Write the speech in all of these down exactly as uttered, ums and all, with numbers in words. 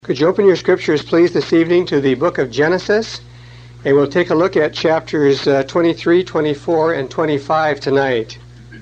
Could you open your scriptures, please, this evening to the book of Genesis? And we'll take a look at chapters uh, twenty-three, twenty-four, and twenty-five tonight.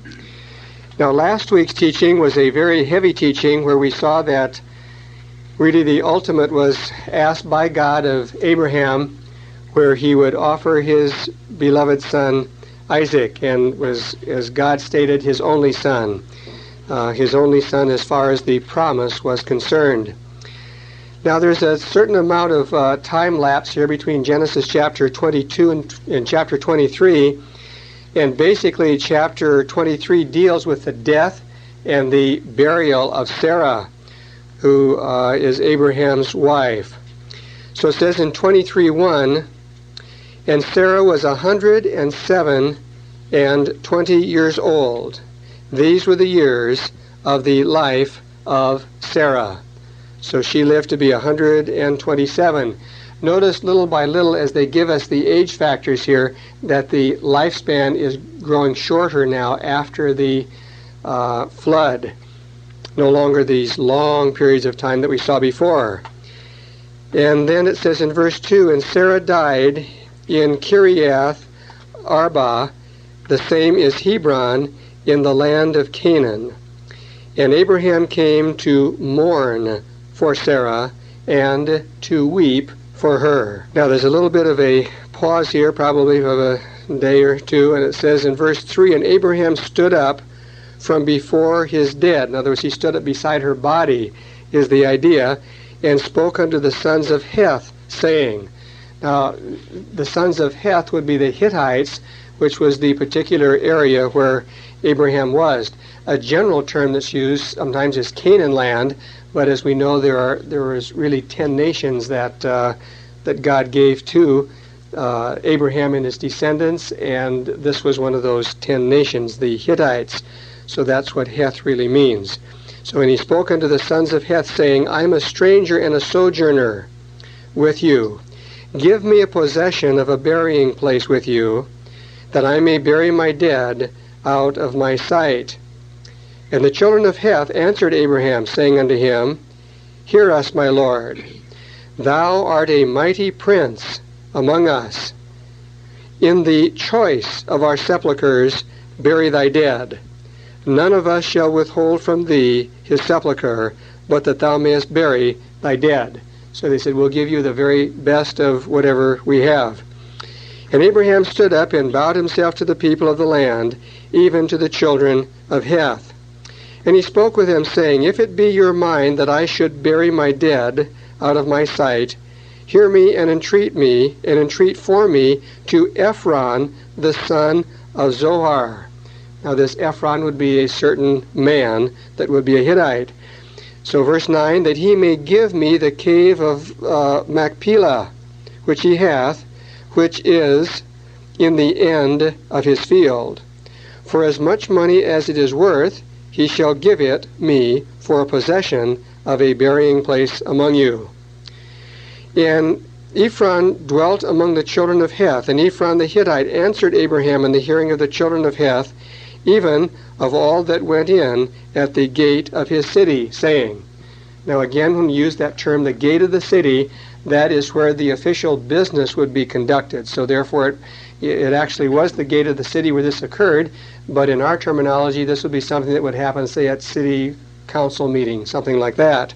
Now, last week's teaching was a very heavy teaching where we saw that really the ultimate was asked by God of Abraham, where he would offer his beloved son Isaac, and was, as God stated, his only son. Uh, his only son as far as the promise was concerned. Now, there's a certain amount of uh, time lapse here between Genesis chapter twenty-two and, and chapter twenty-three, and basically chapter twenty-three deals with the death and the burial of Sarah, who uh, is Abraham's wife. So it says in twenty-three one, "And Sarah was a hundred and seven and twenty years old. These were the years of the life of Sarah." So she lived to be one hundred twenty-seven. Notice little by little as they give us the age factors here that the lifespan is growing shorter now after the uh, flood. No longer these long periods of time that we saw before. And then it says in verse two, "And Sarah died in Kiriath Arba, the same is Hebron, in the land of Canaan. And Abraham came to mourn for Sarah and to weep for her." Now there's a little bit of a pause here, probably of a day or two, and it says in verse three, "And Abraham stood up from before his dead." In other words, he stood up beside her body, is the idea, "and spoke unto the sons of Heth, saying." Now, the sons of Heth would be the Hittites, which was the particular area where Abraham was. A general term that's used sometimes is Canaan land, but as we know, there are there was really ten nations that uh, that God gave to uh, Abraham and his descendants, and this was one of those ten nations, the Hittites. So that's what Heth really means. So, "And he spoke unto the sons of Heth, saying, I am a stranger and a sojourner with you. Give me a possession of a burying place with you, that I may bury my dead out of my sight. And the children of Heth answered Abraham, saying unto him, Hear us, my Lord. Thou art a mighty prince among us. In the choice of our sepulchres bury thy dead. None of us shall withhold from thee his sepulchre, but that thou mayest bury thy dead." So they said, "We'll give you the very best of whatever we have." And Abraham stood up and bowed himself to the people of the land, even to the children of Heth. And he spoke with them, saying, If it be your mind that I should bury my dead out of my sight, hear me and entreat me, and entreat for me to Ephron, the son of Zohar. Now this Ephron would be a certain man that would be a Hittite. So verse nine, "That he may give me the cave of uh, Machpelah, which he hath, which is in the end of his field. For as much money as it is worth, he shall give it me for a possession of a burying place among you." And Ephron dwelt among the children of Heth, and Ephron the Hittite answered Abraham in the hearing of the children of Heth, even of all that went in at the gate of his city, saying. Now again, when you use that term, the gate of the city, that is where the official business would be conducted. So therefore, it, it actually was the gate of the city where this occurred, but in our terminology, this would be something that would happen, say, at city council meeting, something like that.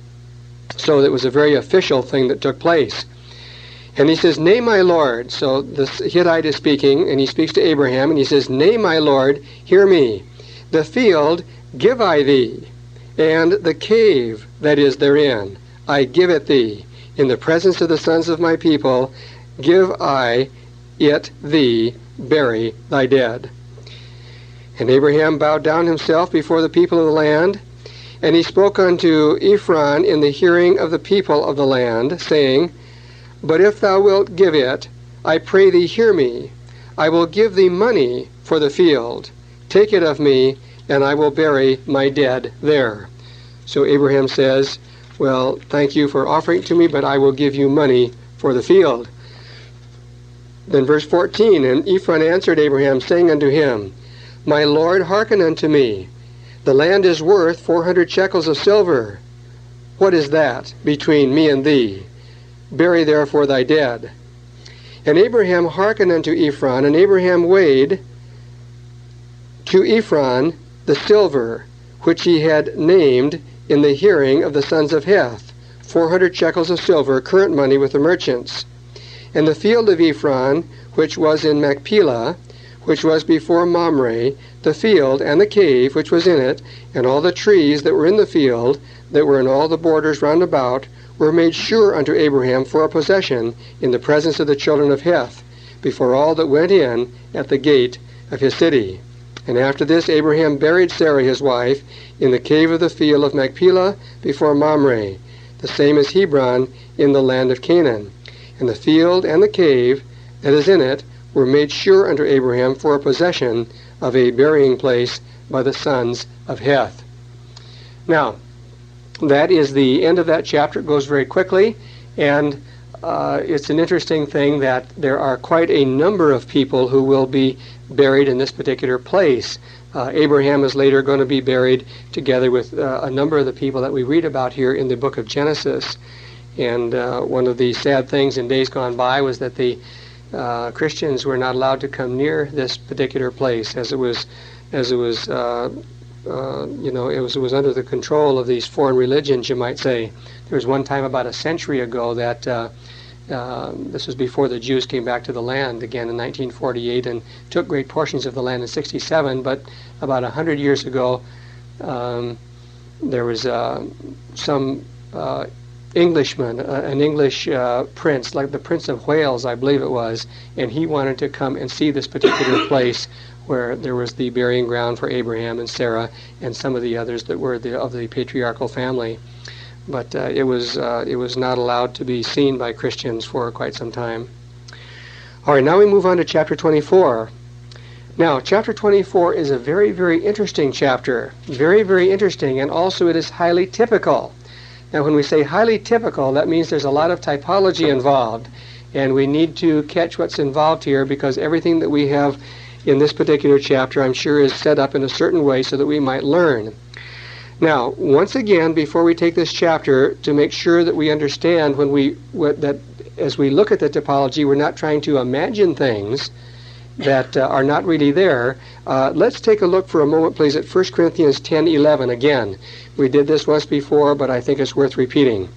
So it was a very official thing that took place. And he says, Nay, my Lord. So this Hittite is speaking, and he speaks to Abraham, and he says, Nay, my Lord, hear me. The field give I thee, and the cave that is therein, I give it thee. In the presence of the sons of my people, give I it thee, bury thy dead. And Abraham bowed down himself before the people of the land, and he spoke unto Ephron in the hearing of the people of the land, saying, But if thou wilt give it, I pray thee hear me. I will give thee money for the field. Take it of me, and I will bury my dead there. So Abraham says, Well, thank you for offering it to me, but I will give you money for the field. Then verse fourteen, "And Ephron answered Abraham, saying unto him, My Lord, hearken unto me. The land is worth four hundred shekels of silver. what is that between me and thee? Bury therefore thy dead. And Abraham hearkened unto Ephron, and Abraham weighed to Ephron the silver, which he had named in the hearing of the sons of Heth, four hundred shekels of silver, current money with the merchants. And the field of Ephron, which was in Machpelah, which was before Mamre, the field and the cave which was in it, and all the trees that were in the field, that were in all the borders round about, were made sure unto Abraham for a possession in the presence of the children of Heth, before all that went in at the gate of his city. And after this Abraham buried Sarah his wife in the cave of the field of Machpelah before Mamre, the same as Hebron in the land of Canaan. And the field and the cave that is in it were made sure unto Abraham for a possession of a burying place by the sons of Heth. Now, that is the end of that chapter. It goes very quickly, and uh, it's an interesting thing that there are quite a number of people who will be buried in this particular place. Uh, Abraham is later going to be buried together with uh, a number of the people that we read about here in the book of Genesis. And uh, one of the sad things in days gone by was that the uh, Christians were not allowed to come near this particular place, as it was, as it was, uh, uh, you know, it was it was under the control of these foreign religions, you might say. There was one time about a century ago that uh, uh, this was before the Jews came back to the land again in nineteen forty-eight and took great portions of the land in sixty-seven. But about a hundred years ago, um, there was uh, some Uh, Englishman, uh, an English uh, prince, like the Prince of Wales, I believe it was, and he wanted to come and see this particular place where there was the burying ground for Abraham and Sarah and some of the others that were the, of the patriarchal family. But uh, it was uh, it was not allowed to be seen by Christians for quite some time. All right, now we move on to chapter twenty-four. Now, chapter twenty-four is a very, very interesting chapter. Very, very interesting, and also it is highly typical. Now, when we say highly typical, that means there's a lot of typology involved, and we need to catch what's involved here, because everything that we have in this particular chapter, I'm sure, is set up in a certain way so that we might learn. Now, once again, before we take this chapter, to make sure that we understand when we what, that as we look at the typology, we're not trying to imagine things that uh, are not really there. Uh, let's take a look for a moment, please, at First Corinthians ten eleven again. We did this once before, but I think it's worth repeating.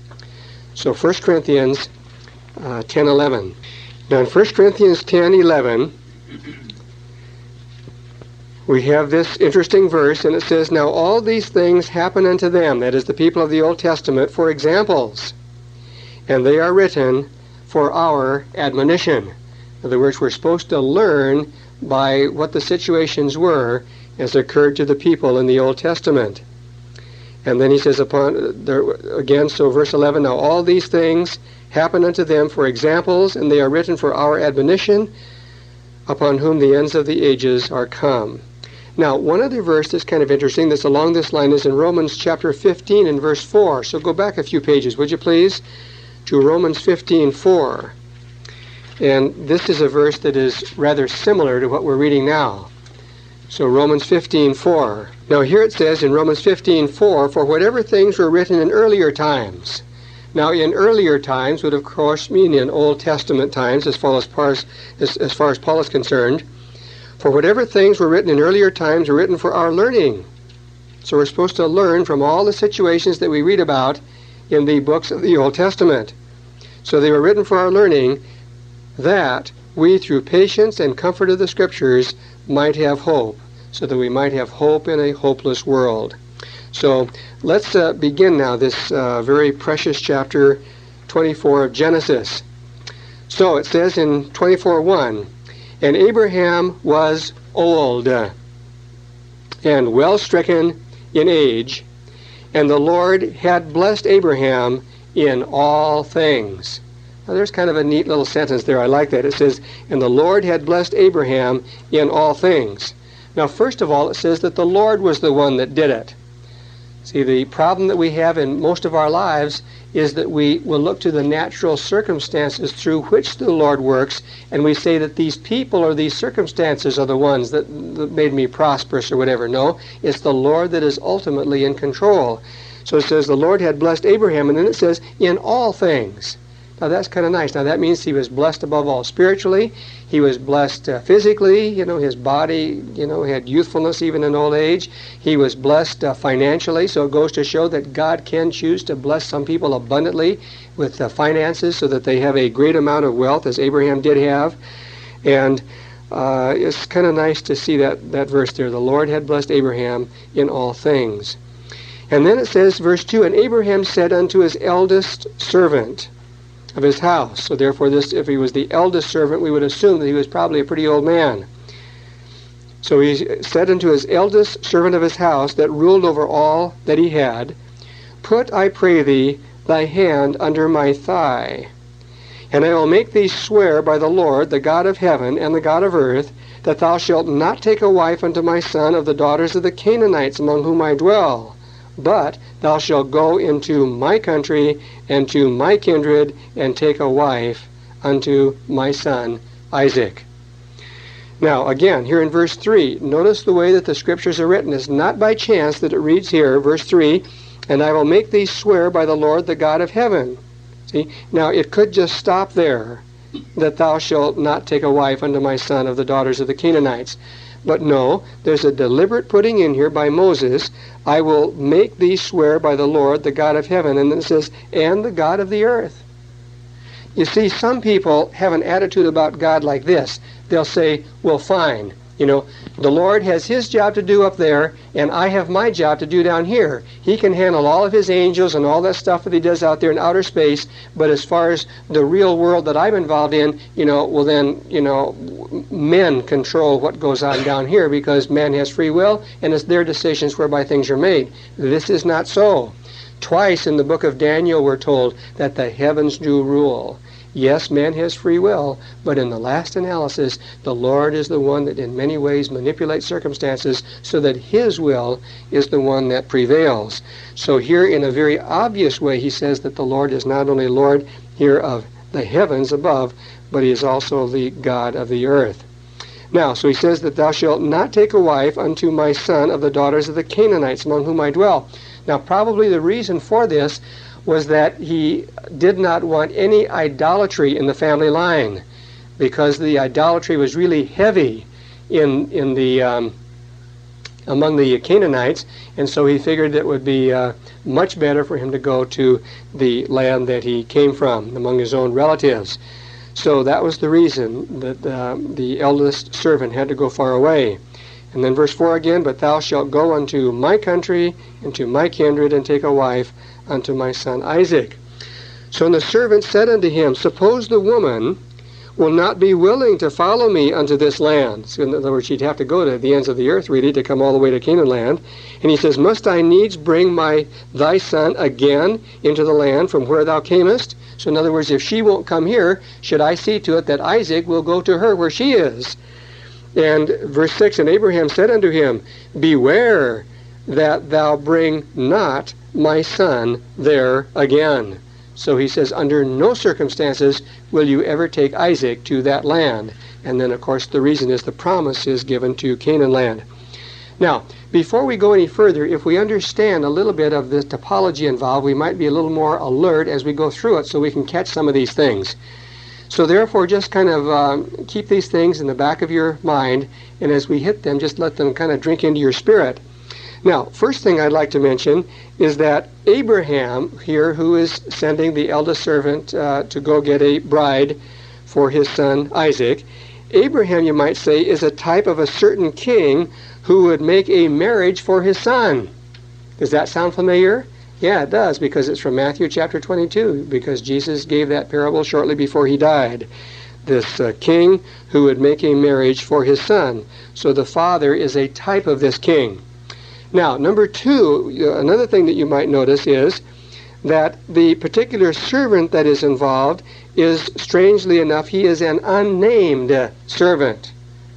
So First Corinthians uh, ten eleven. Now in First Corinthians ten eleven, we have this interesting verse, and it says, "Now all these things happen unto them," that is the people of the Old Testament, "for examples, and they are written for our admonition." In other words, we're supposed to learn by what the situations were as occurred to the people in the Old Testament. And then he says upon there again, so verse eleven, "Now all these things happen unto them for examples, and they are written for our admonition, upon whom the ends of the ages are come." Now, one other verse that's kind of interesting that's along this line is in Romans chapter fifteen and verse four. So go back a few pages, would you please, to Romans fifteen four. And this is a verse that is rather similar to what we're reading now. So Romans fifteen four. Now here it says in Romans fifteen four, "For whatever things were written in earlier times." Now in earlier times would of course mean in Old Testament times, as far as, far as, as, as far as Paul is concerned. "For whatever things were written in earlier times were written for our learning." So we're supposed to learn from all the situations that we read about in the books of the Old Testament. So they were written for our learning, that we through patience and comfort of the Scriptures might have hope, so that we might have hope in a hopeless world. So let's uh, begin now this uh, very precious chapter twenty-four of Genesis. So it says in twenty-four one, "And Abraham was old and well stricken in age, and the Lord had blessed Abraham in all things." Now, there's kind of a neat little sentence there. I like that. It says, "And the Lord had blessed Abraham in all things." Now, first of all, it says that the Lord was the one that did it. See, the problem that we have in most of our lives is that we will look to the natural circumstances through which the Lord works, and we say that these people or these circumstances are the ones that, that made me prosperous or whatever. No, it's the Lord that is ultimately in control. So it says the Lord had blessed Abraham, and then it says in all things. Now that's kind of nice. Now that means he was blessed above all spiritually. He was blessed uh, physically. You know, his body, you know, had youthfulness even in old age. He was blessed uh, financially. So it goes to show that God can choose to bless some people abundantly with uh, finances so that they have a great amount of wealth, as Abraham did have. And uh, it's kind of nice to see that, that verse there. The Lord had blessed Abraham in all things. And then it says, verse two, and Abraham said unto his eldest servant of his house. So therefore, this, if he was the eldest servant, we would assume that he was probably a pretty old man. So he said unto his eldest servant of his house that ruled over all that he had, put, I pray thee, thy hand under my thigh, and I will make thee swear by the Lord, the God of heaven and the God of earth, that thou shalt not take a wife unto my son of the daughters of the Canaanites among whom I dwell, but thou shalt go into my country and to my kindred, and take a wife unto my son Isaac. Now, again, here in verse three, notice the way that the scriptures are written. It's not by chance that it reads here, verse three, and I will make thee swear by the Lord, the God of heaven. See, now it could just stop there, that thou shalt not take a wife unto my son of the daughters of the Canaanites. But no, there's a deliberate putting in here by Moses, I will make thee swear by the Lord, the God of heaven. And then it says, and the God of the earth. You see, some people have an attitude about God like this. They'll say, well, fine. You know, the Lord has his job to do up there, and I have my job to do down here. He can handle all of his angels and all that stuff that he does out there in outer space, but as far as the real world that I'm involved in, you know, well then, you know, men control what goes on down here because man has free will, and it's their decisions whereby things are made. This is not so. Twice in the book of Daniel we're told that the heavens do rule. Yes, man has free will, but in the last analysis, the Lord is the one that in many ways manipulates circumstances so that his will is the one that prevails. So here in a very obvious way, he says that the Lord is not only Lord here of the heavens above, but he is also the God of the earth. Now, so he says that thou shalt not take a wife unto my son of the daughters of the Canaanites among whom I dwell. Now, probably the reason for this was that he did not want any idolatry in the family line, because the idolatry was really heavy in in the um, among the Canaanites, and so he figured it would be uh, much better for him to go to the land that he came from, among his own relatives. So that was the reason that uh, the eldest servant had to go far away. And then verse four again, but thou shalt go unto my country and to my kindred, and take a wife unto my son Isaac. So the servant said unto him, suppose the woman will not be willing to follow me unto this land. So in other words, she'd have to go to the ends of the earth, really, to come all the way to Canaan land. And he says, must I needs bring my thy son again into the land from where thou camest? So in other words, if she won't come here, should I see to it that Isaac will go to her where she is? And verse six, and Abraham said unto him, beware that thou bring not my son there again. So he says, under no circumstances will you ever take Isaac to that land. And then, of course, the reason is the promise is given to Canaan land. Now, before we go any further, if we understand a little bit of the topology involved, we might be a little more alert as we go through it so we can catch some of these things. So therefore, just kind of um, keep these things in the back of your mind, and as we hit them, just let them kind of drink into your spirit. Now, first thing I'd like to mention is that Abraham here, who is sending the eldest servant uh, to go get a bride for his son Isaac, Abraham, you might say, is a type of a certain king who would make a marriage for his son. Does that sound familiar? Yeah, it does, because it's from Matthew chapter twenty-two, because Jesus gave that parable shortly before he died. This uh, king who would make a marriage for his son. So the father is a type of this king. Now, number two, uh, another thing that you might notice is that the particular servant that is involved is, strangely enough, he is an unnamed uh, servant.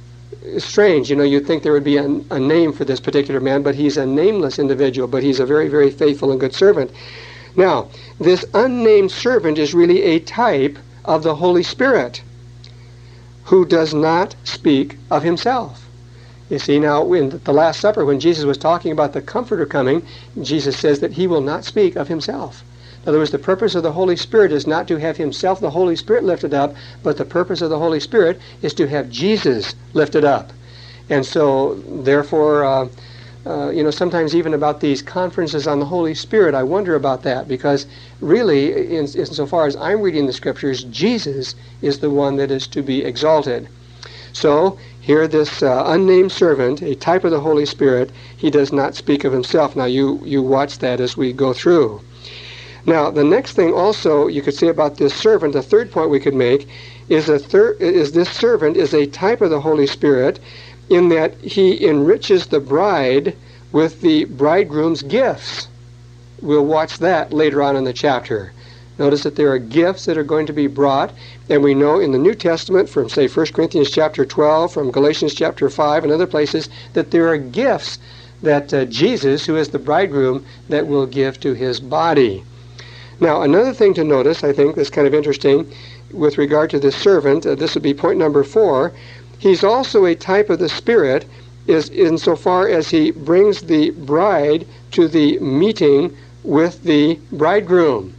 Strange, you know, you'd think there would be a, a name for this particular man, but he's a nameless individual, but he's a very, very faithful and good servant. Now, this unnamed servant is really a type of the Holy Spirit, who does not speak of himself. You see, now in the Last Supper, when Jesus was talking about the Comforter coming, Jesus says that he will not speak of himself. In other words, the purpose of the Holy Spirit is not to have himself, the Holy Spirit, lifted up, but the purpose of the Holy Spirit is to have Jesus lifted up. And so, therefore, uh, uh, you know, sometimes even about these conferences on the Holy Spirit, I wonder about that, because really, in, insofar as I'm reading the Scriptures, Jesus is the one that is to be exalted. So, here this uh, unnamed servant, a type of the Holy Spirit, he does not speak of himself. Now, you, you watch that as we go through. Now, the next thing also you could say about this servant, the third point we could make, is, a thir- is this servant is a type of the Holy Spirit in that he enriches the bride with the bridegroom's gifts. We'll watch that later on in the chapter. Notice that there are gifts that are going to be brought, and we know in the New Testament from, say, First Corinthians chapter twelve, from Galatians chapter five, and other places, that there are gifts that uh, Jesus, who is the bridegroom, that will give to his body. Now, another thing to notice, I think, that's kind of interesting with regard to this servant, uh, this would be point number four. He's also a type of the Spirit, is insofar as he brings the bride to the meeting with the bridegroom.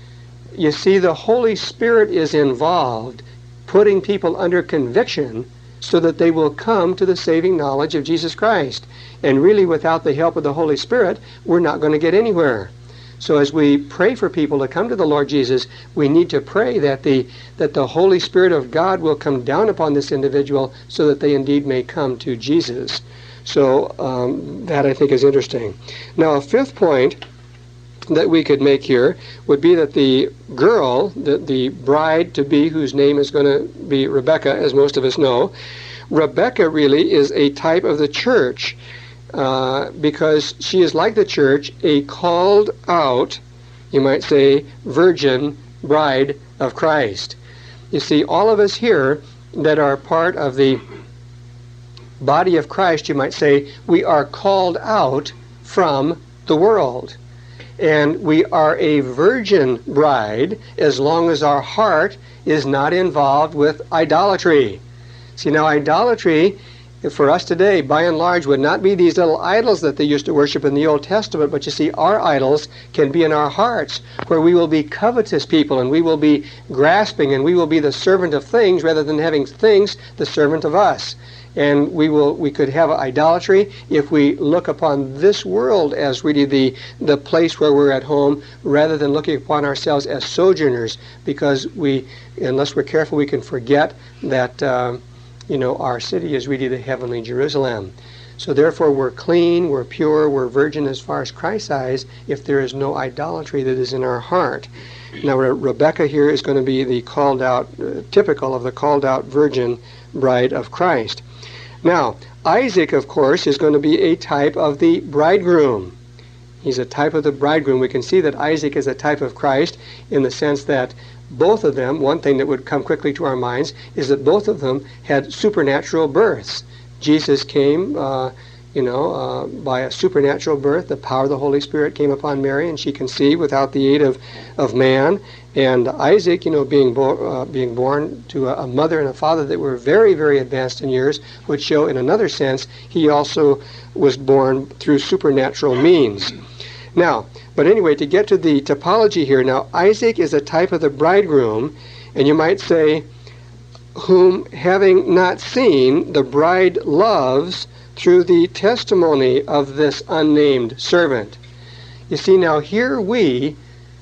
You see, the Holy Spirit is involved, putting people under conviction so that they will come to the saving knowledge of Jesus Christ. And really, without the help of the Holy Spirit, we're not going to get anywhere. So as we pray for people to come to the Lord Jesus, we need to pray that the that the Holy Spirit of God will come down upon this individual so that they indeed may come to Jesus. So um, that, I think, is interesting. Now, a fifth point that we could make here would be that the girl, the, the bride-to-be, whose name is going to be Rebecca, as most of us know, Rebecca really is a type of the church. Uh, because she is like the church, a called out, you might say, virgin bride of Christ. You see, all of us here that are part of the body of Christ, you might say, we are called out from the world. And we are a virgin bride as long as our heart is not involved with idolatry. See, now idolatry for us today, by and large, would not be these little idols that they used to worship in the Old Testament, but you see, our idols can be in our hearts, where we will be covetous people, and we will be grasping, and we will be the servant of things, rather than having things the servant of us. And we will, we could have idolatry if we look upon this world as really the, the place where we're at home, rather than looking upon ourselves as sojourners, because we, unless we're careful, we can forget that uh, you know, our city is really the heavenly Jerusalem. So therefore we're clean, we're pure, we're virgin as far as Christ's eyes if there is no idolatry that is in our heart. Now Re- Rebecca here is going to be the called out, uh, typical of the called out virgin bride of Christ. Now, Isaac, of course, is going to be a type of the bridegroom. He's a type of the bridegroom. We can see that Isaac is a type of Christ in the sense that both of them, one thing that would come quickly to our minds, is that both of them had supernatural births. Jesus came, uh, you know, uh, by a supernatural birth. The power of the Holy Spirit came upon Mary, and she conceived without the aid of, of man. And Isaac, you know, being, bo- uh, being born to a, a mother and a father that were very, very advanced in years, would show in another sense he also was born through supernatural means. Now, but anyway, to get to the typology here, now Isaac is a type of the bridegroom, and you might say, whom having not seen, the bride loves through the testimony of this unnamed servant. You see, now here we,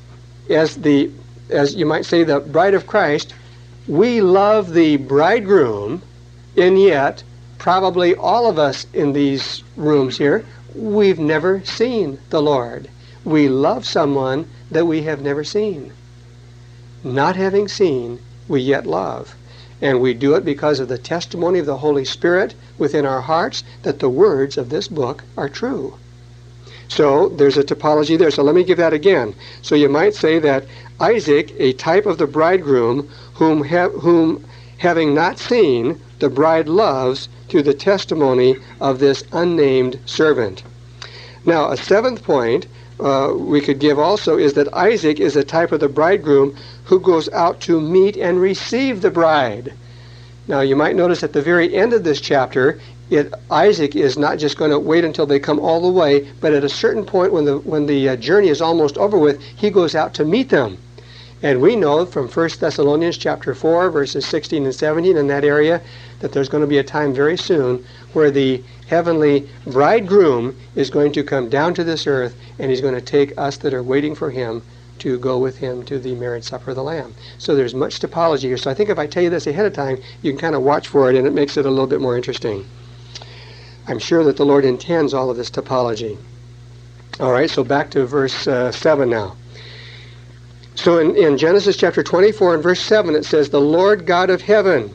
as the, as you might say, the bride of Christ, we love the bridegroom, and yet probably all of us in these rooms here, we've never seen the Lord. We love someone that we have never seen. Not having seen, we yet love. And we do it because of the testimony of the Holy Spirit within our hearts that the words of this book are true. So there's a typology there. So let me give that again. So you might say that Isaac, a type of the bridegroom, whom, ha- whom having not seen, the bride loves through the testimony of this unnamed servant. Now, a seventh point uh, we could give also is that Isaac is a type of the bridegroom who goes out to meet and receive the bride. Now, you might notice at the very end of this chapter, it, Isaac is not just going to wait until they come all the way, but at a certain point when the when the uh, journey is almost over with, he goes out to meet them. And we know from First Thessalonians chapter four, verses sixteen and seventeen in that area, that there's going to be a time very soon where the heavenly bridegroom is going to come down to this earth, and he's going to take us that are waiting for him to go with him to the marriage supper of the Lamb. So there's much typology here. So I think if I tell you this ahead of time, you can kind of watch for it, and it makes it a little bit more interesting. I'm sure that the Lord intends all of this typology. All right, so back to verse uh, seven now. So in, in Genesis chapter twenty-four and verse seven, it says, "The Lord God of heaven,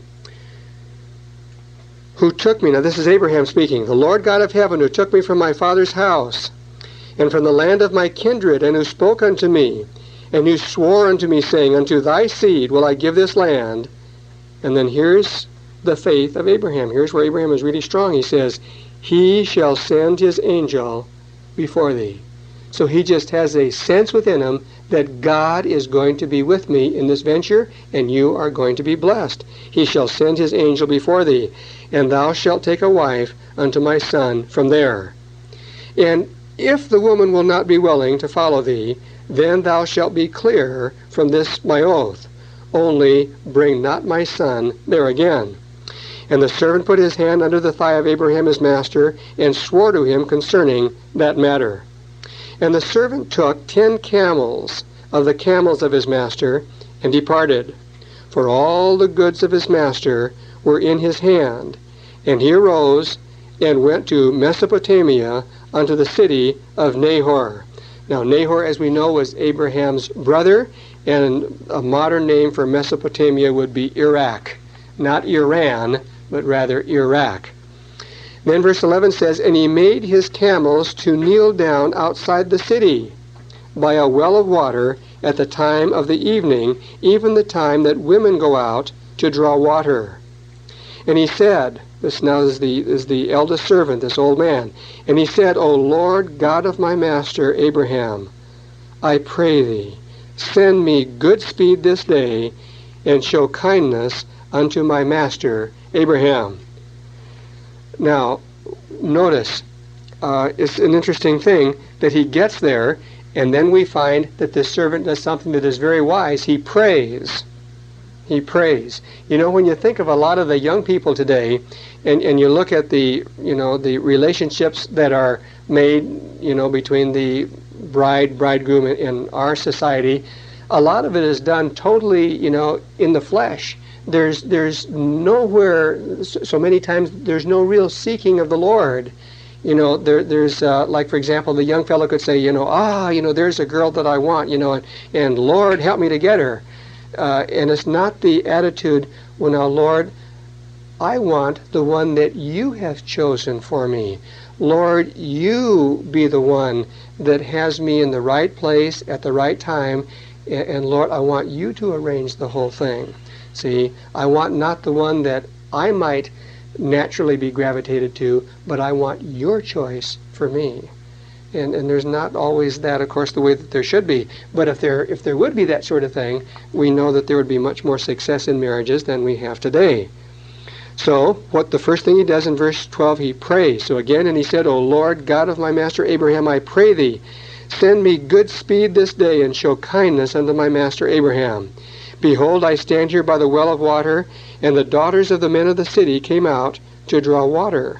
who took me," now this is Abraham speaking, "the Lord God of heaven, who took me from my father's house, and from the land of my kindred, and who spoke unto me, and who swore unto me, saying, Unto thy seed will I give this land." And then here's the faith of Abraham. Here's where Abraham is really strong. He says, "He shall send his angel before thee." So he just has a sense within him that God is going to be with me in this venture, and you are going to be blessed. "He shall send his angel before thee, and thou shalt take a wife unto my son from there. And if the woman will not be willing to follow thee, then thou shalt be clear from this my oath. Only bring not my son there again." And the servant put his hand under the thigh of Abraham his master, and swore to him concerning that matter. And the servant took ten camels of the camels of his master, and departed. For all the goods of his master were in his hand. And he arose, and went to Mesopotamia, unto the city of Nahor. Now Nahor, as we know, was Abraham's brother, and a modern name for Mesopotamia would be Iraq. Not Iran, but rather Iraq. Then verse eleven says, "And he made his camels to kneel down outside the city by a well of water at the time of the evening, even the time that women go out to draw water. And he said," this now is the, is the eldest servant, this old man, "And he said, O Lord God of my master Abraham, I pray thee, send me good speed this day, and show kindness unto my master Abraham." Now, notice, uh, it's an interesting thing that he gets there, and then we find that this servant does something that is very wise. He prays. He prays. You know, when you think of a lot of the young people today, and, and you look at the, you know, the relationships that are made, you know, between the bride, bridegroom in, in our society, a lot of it is done totally, you know, in the flesh. There's there's nowhere, so many times, there's no real seeking of the Lord. You know, there there's, uh, like, for example, the young fellow could say, you know, ah, you know, there's a girl that I want, you know, and, and Lord, help me to get her. Uh, and it's not the attitude, well, now, Lord, I want the one that you have chosen for me. Lord, you be the one that has me in the right place at the right time, and, and Lord, I want you to arrange the whole thing. See, I want not the one that I might naturally be gravitated to, but I want your choice for me. And and there's not always that, of course, the way that there should be. But if there if there would be that sort of thing, we know that there would be much more success in marriages than we have today. So, what the first thing he does in verse twelve, he prays. So again, and he said, O Lord, God of my master Abraham, I pray thee, send me good speed this day, and show kindness unto my master Abraham. Behold, I stand here by the well of water, and the daughters of the men of the city came out to draw water.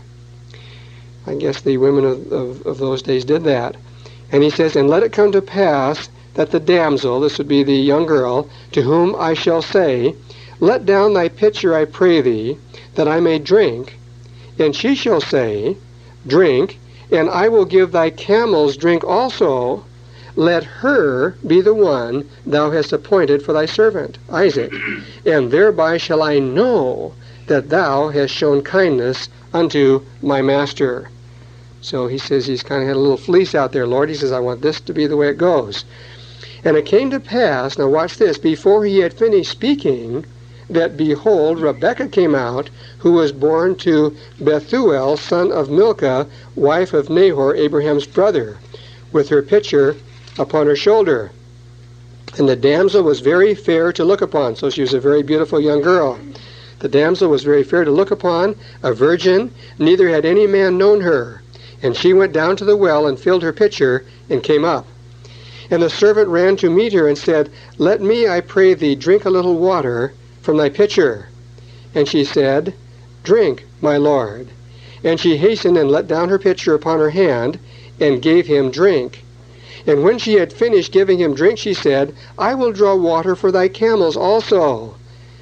I guess the women of, of, of those days did that. And he says, And let it come to pass that the damsel, this would be the young girl, to whom I shall say, Let down thy pitcher, I pray thee, that I may drink. And she shall say, Drink, and I will give thy camels drink also. Let her be the one thou hast appointed for thy servant, Isaac. And thereby shall I know that thou hast shown kindness unto my master. So he says he's kind of had a little fleece out there, Lord. He says, I want this to be the way it goes. And it came to pass, now watch this, before he had finished speaking, that behold, Rebekah came out, who was born to Bethuel, son of Milcah, wife of Nahor, Abraham's brother, with her pitcher upon her shoulder. And the damsel was very fair to look upon, so she was a very beautiful young girl. The damsel was very fair to look upon, a virgin, neither had any man known her. And she went down to the well and filled her pitcher, and came up. And the servant ran to meet her and said, Let me, I pray thee, drink a little water from thy pitcher. And she said, Drink, my lord. And she hastened and let down her pitcher upon her hand, and gave him drink. And when she had finished giving him drink, she said, I will draw water for thy camels also,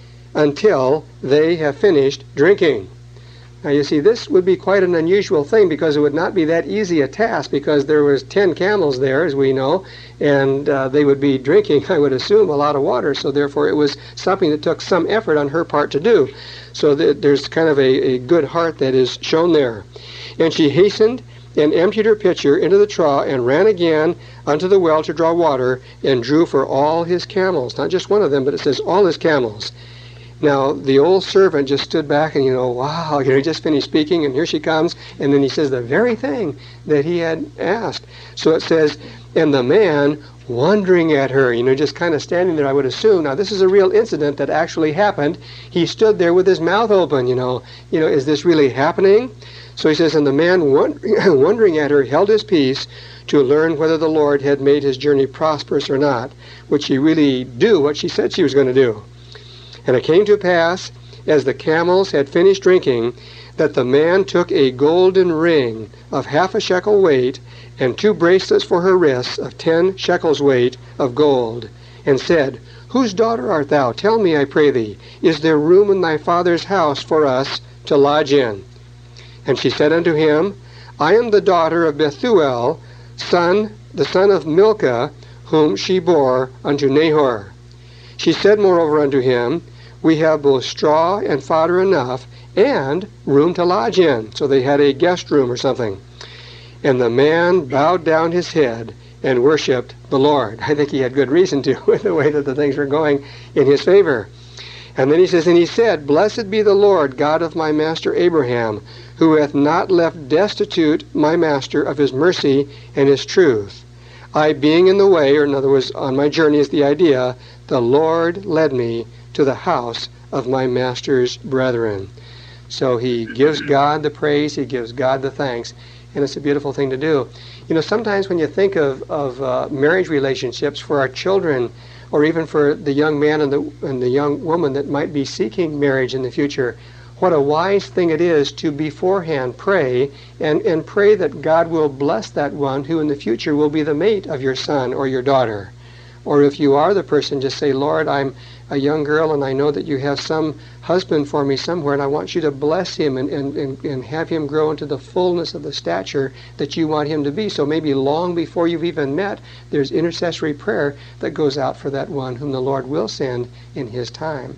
until they have finished drinking. Now you see, this would be quite an unusual thing, because it would not be that easy a task, because there was ten camels there, as we know, and uh, they would be drinking, I would assume, a lot of water. So therefore it was something that took some effort on her part to do. So th- there's kind of a, a good heart that is shown there. And she hastened and emptied her pitcher into the trough, and ran again unto the well to draw water, and drew for all his camels. Not just one of them, but it says all his camels. Now, the old servant just stood back and, you know, wow, you know, he just finished speaking, and here she comes, and then he says the very thing that he had asked. So it says, and the man wondering at her, you know, just kind of standing there, I would assume. Now, this is a real incident that actually happened. He stood there with his mouth open, you know. You know, is this really happening? So he says, and the man wondering at her held his peace to learn whether the Lord had made his journey prosperous or not. Would she really do what she said she was going to do? And it came to pass, as the camels had finished drinking, that the man took a golden ring of half a shekel weight, and two bracelets for her wrists of ten shekels weight of gold, and said, Whose daughter art thou? Tell me, I pray thee, is there room in thy father's house for us to lodge in? And she said unto him, I am the daughter of Bethuel, son, the son of Milcah, whom she bore unto Nahor. She said moreover unto him, We have both straw and fodder enough, and room to lodge in. So they had a guest room or something. And the man bowed down his head and worshipped the Lord. I think he had good reason to, with the way that the things were going in his favor. And then he says, And he said, Blessed be the Lord, God of my master Abraham, who hath not left destitute my master of his mercy and his truth. I being in the way, or in other words, on my journey is the idea, the Lord led me to the house of my master's brethren. So he gives God the praise, he gives God the thanks, and it's a beautiful thing to do. You know, sometimes when you think of, of uh, marriage relationships for our children, or even for the young man and the, and the young woman that might be seeking marriage in the future, what a wise thing it is to beforehand pray and, and pray that God will bless that one who in the future will be the mate of your son or your daughter. Or if you are the person, just say, Lord, I'm a young girl and I know that you have some husband for me somewhere, and I want you to bless him and, and, and, and have him grow into the fullness of the stature that you want him to be. So maybe long before you've even met, there's intercessory prayer that goes out for that one whom the Lord will send in his time.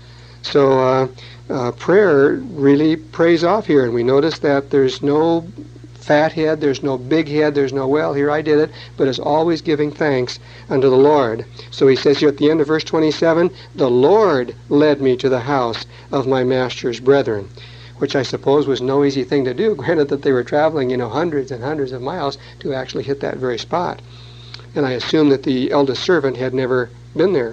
So uh, uh, prayer really prays off here, and we notice that there's no fat head, there's no big head, there's no, well, here I did it, but it's always giving thanks unto the Lord. So he says here at the end of verse twenty-seven, the Lord led me to the house of my master's brethren, which I suppose was no easy thing to do, granted that they were traveling, you know, hundreds and hundreds of miles to actually hit that very spot. And I assume that the eldest servant had never been there.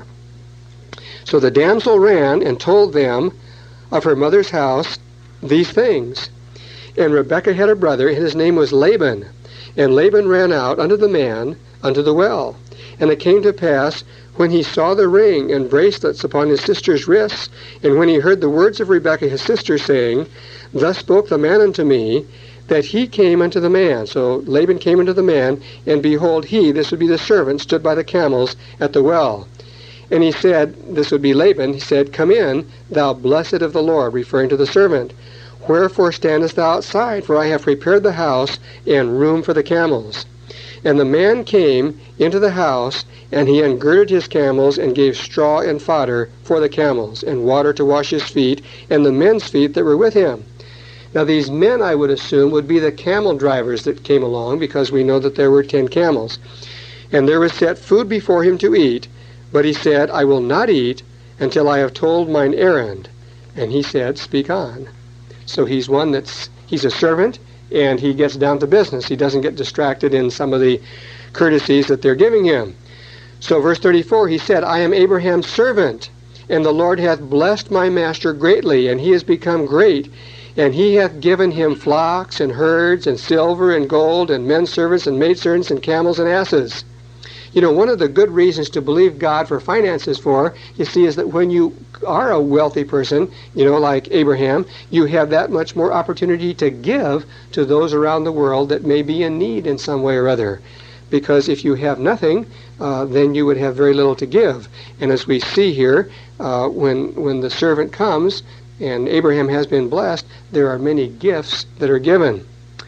So the damsel ran and told them of her mother's house these things. And Rebekah had a brother, and his name was Laban. And Laban ran out unto the man unto the well. And it came to pass, when he saw the ring and bracelets upon his sister's wrists, and when he heard the words of Rebekah his sister, saying, Thus spoke the man unto me, that he came unto the man. So Laban came unto the man, and behold, he, this would be the servant, stood by the camels at the well. And he said, this would be Laban, he said, Come in, thou blessed of the Lord, referring to the servant. Wherefore standest thou outside? For I have prepared the house and room for the camels. And the man came into the house, and he ungirded his camels, and gave straw and fodder for the camels, and water to wash his feet, and the men's feet that were with him. Now these men, I would assume, would be the camel drivers that came along, because we know that there were ten camels. And there was set food before him to eat, but he said, I will not eat until I have told mine errand. And he said, Speak on. So he's one that's, he's a servant, and he gets down to business. He doesn't get distracted in some of the courtesies that they're giving him. So verse thirty-four, he said, I am Abraham's servant, And the Lord hath blessed my master greatly, and he is become great. And he hath given him flocks and herds and silver and gold and men servants and maidservants and camels and asses. You know, one of the good reasons to believe God for finances for, you see, is that when you are a wealthy person, you know, like Abraham, you have that much more opportunity to give to those around the world that may be in need in some way or other. Because if you have nothing, uh, then you would have very little to give. And as we see here, uh, when when the servant comes and Abraham has been blessed, there are many gifts that are given.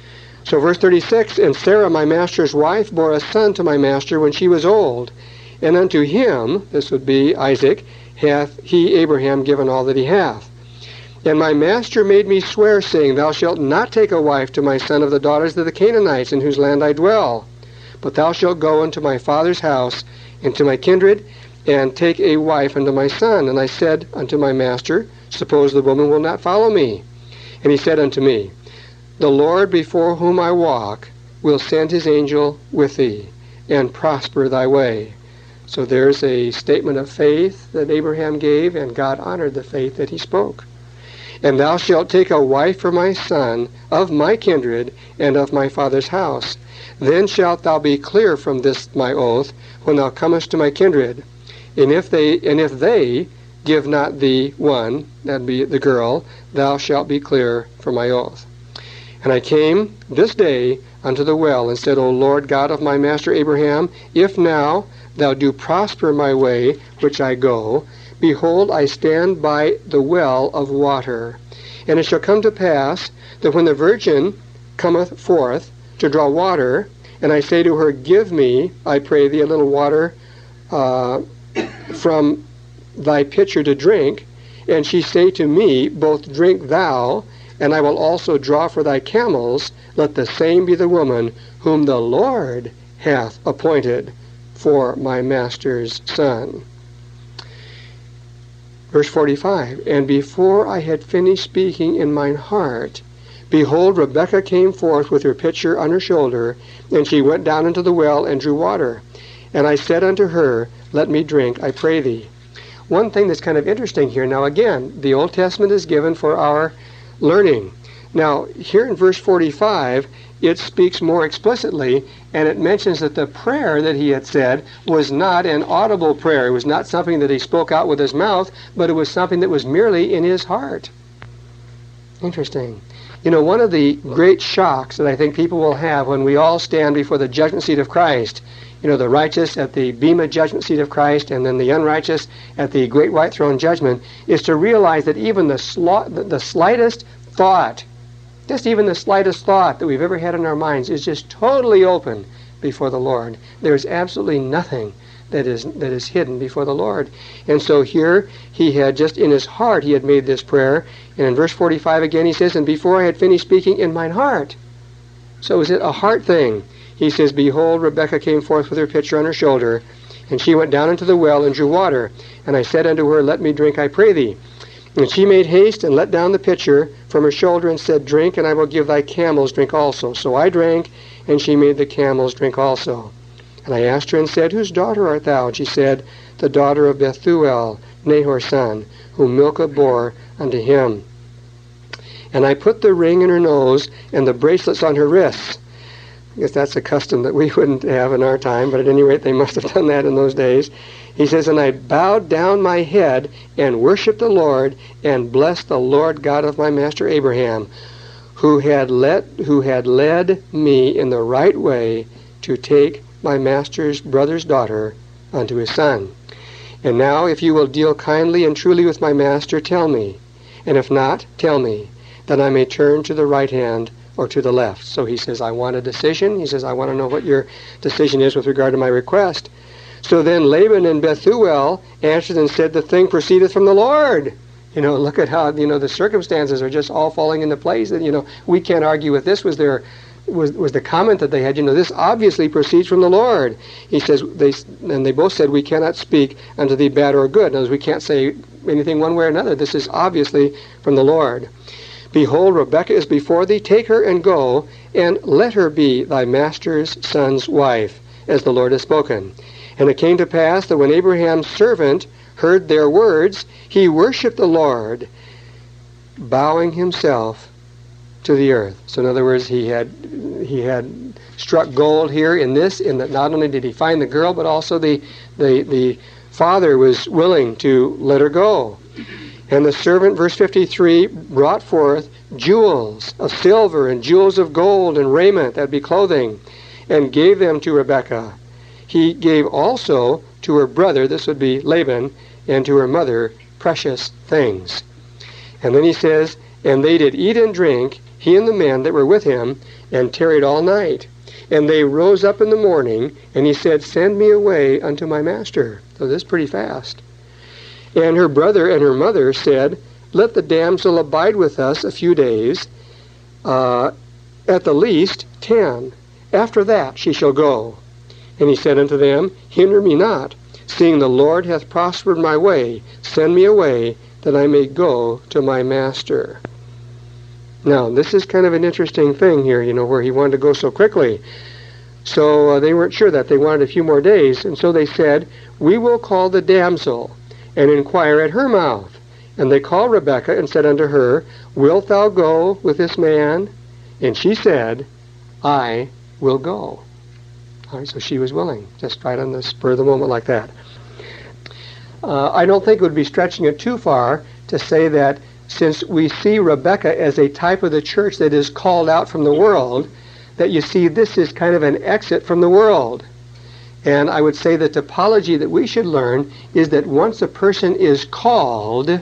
So verse thirty-six, and Sarah my master's wife bore a son to my master when she was old, and unto him, this would be Isaac, hath he Abraham given all that he hath. And my master made me swear, saying, Thou shalt not take a wife to my son of the daughters of the Canaanites, in whose land I dwell, but thou shalt go unto my father's house, and to my kindred, and take a wife unto my son. And I said unto my master, Suppose the woman will not follow me. And he said unto me, The Lord before whom I walk will send his angel with thee, and prosper thy way. So there's a statement of faith that Abraham gave, and God honored the faith that he spoke. And thou shalt take a wife for my son, of my kindred, and of my father's house. Then shalt thou be clear from this my oath, when thou comest to my kindred. And if they and if they give not thee one, that be the girl, thou shalt be clear from my oath. And I came this day unto the well, and said, O Lord God of my master Abraham, if now thou do prosper my way which I go, behold, I stand by the well of water. And it shall come to pass that when the virgin cometh forth to draw water, and I say to her, Give me, I pray thee, a little water uh, from thy pitcher to drink, and she say to me, Both drink thou, and I will also draw for thy camels, let the same be the woman whom the Lord hath appointed for my master's son. Verse forty-five, And before I had finished speaking in mine heart, behold, Rebekah came forth with her pitcher on her shoulder, and she went down into the well and drew water. And I said unto her, Let me drink, I pray thee. One thing that's kind of interesting here, now again, the Old Testament is given for our learning. Now, here in verse forty-five, it speaks more explicitly, and it mentions that the prayer that he had said was not an audible prayer. It was not something that he spoke out with his mouth, but it was something that was merely in his heart. Interesting. You know, one of the great shocks that I think people will have when we all stand before the judgment seat of Christ, you know, the righteous at the bema judgment seat of Christ, and then the unrighteous at the great white throne judgment, is to realize that even the, sl- the slightest thought, just even the slightest thought that we've ever had in our minds is just totally open before the Lord. There's absolutely nothing that is that is hidden before the Lord. And so here he had just in his heart, he had made this prayer. And in verse forty-five again he says, And before I had finished speaking in mine heart. So is it a heart thing? He says, Behold, Rebekah came forth with her pitcher on her shoulder, and she went down into the well and drew water. And I said unto her, Let me drink, I pray thee. And she made haste and let down the pitcher from her shoulder and said, Drink, and I will give thy camels drink also. So I drank, and she made the camels drink also. And I asked her and said, Whose daughter art thou? And she said, The daughter of Bethuel, Nahor's son, whom Milcah bore unto him. And I put the ring in her nose and the bracelets on her wrists. I guess that's a custom that we wouldn't have in our time, but at any rate they must have done that in those days. He says, And I bowed down my head and worshipped the Lord and blessed the Lord God of my master Abraham, who had led, who had led me in the right way to take my master's brother's daughter unto his son. And now if you will deal kindly and truly with my master, tell me. And if not, tell me, that I may turn to the right hand or to the left. So he says, I want a decision. He says, I want to know what your decision is with regard to my request. So then Laban and Bethuel answered and said, The thing proceedeth from the Lord. You know, look at how, you know, the circumstances are just all falling into place. That, you know, we can't argue with this, was their was was the comment that they had. You know, this obviously proceeds from the Lord. He says, they and they both said, We cannot speak unto thee bad or good. In other words, we can't say anything one way or another. This is obviously from the Lord. Behold, Rebekah is before thee. Take her and go, and let her be thy master's son's wife, as the Lord has spoken. And it came to pass that when Abraham's servant heard their words, he worshipped the Lord, bowing himself to the earth. So in other words, he had he had struck gold here in this, in that not only did he find the girl, but also the the the father was willing to let her go. And the servant, verse fifty-three, brought forth jewels of silver and jewels of gold and raiment, that'd be clothing, and gave them to Rebekah. He gave also to her brother, this would be Laban, and to her mother precious things. And then he says, and they did eat and drink, he and the men that were with him, and tarried all night. And they rose up in the morning, and he said, send me away unto my master. So this is pretty fast. And her brother and her mother said, let the damsel abide with us a few days, uh, at the least ten. After that she shall go. And he said unto them, hinder me not, seeing the Lord hath prospered my way. Send me away, that I may go to my master. Now, this is kind of an interesting thing here, you know, where he wanted to go so quickly. So uh, they weren't sure that. They wanted a few more days. And so they said, we will call the damsel, and inquire at her mouth. And they called Rebekah, and said unto her, wilt thou go with this man? And she said, I will go. All right, so she was willing, just right on the spur of the moment like that. Uh, I don't think it would be stretching it too far to say that since we see Rebekah as a type of the church that is called out from the world, that you see this is kind of an exit from the world. And I would say the typology that we should learn is that once a person is called,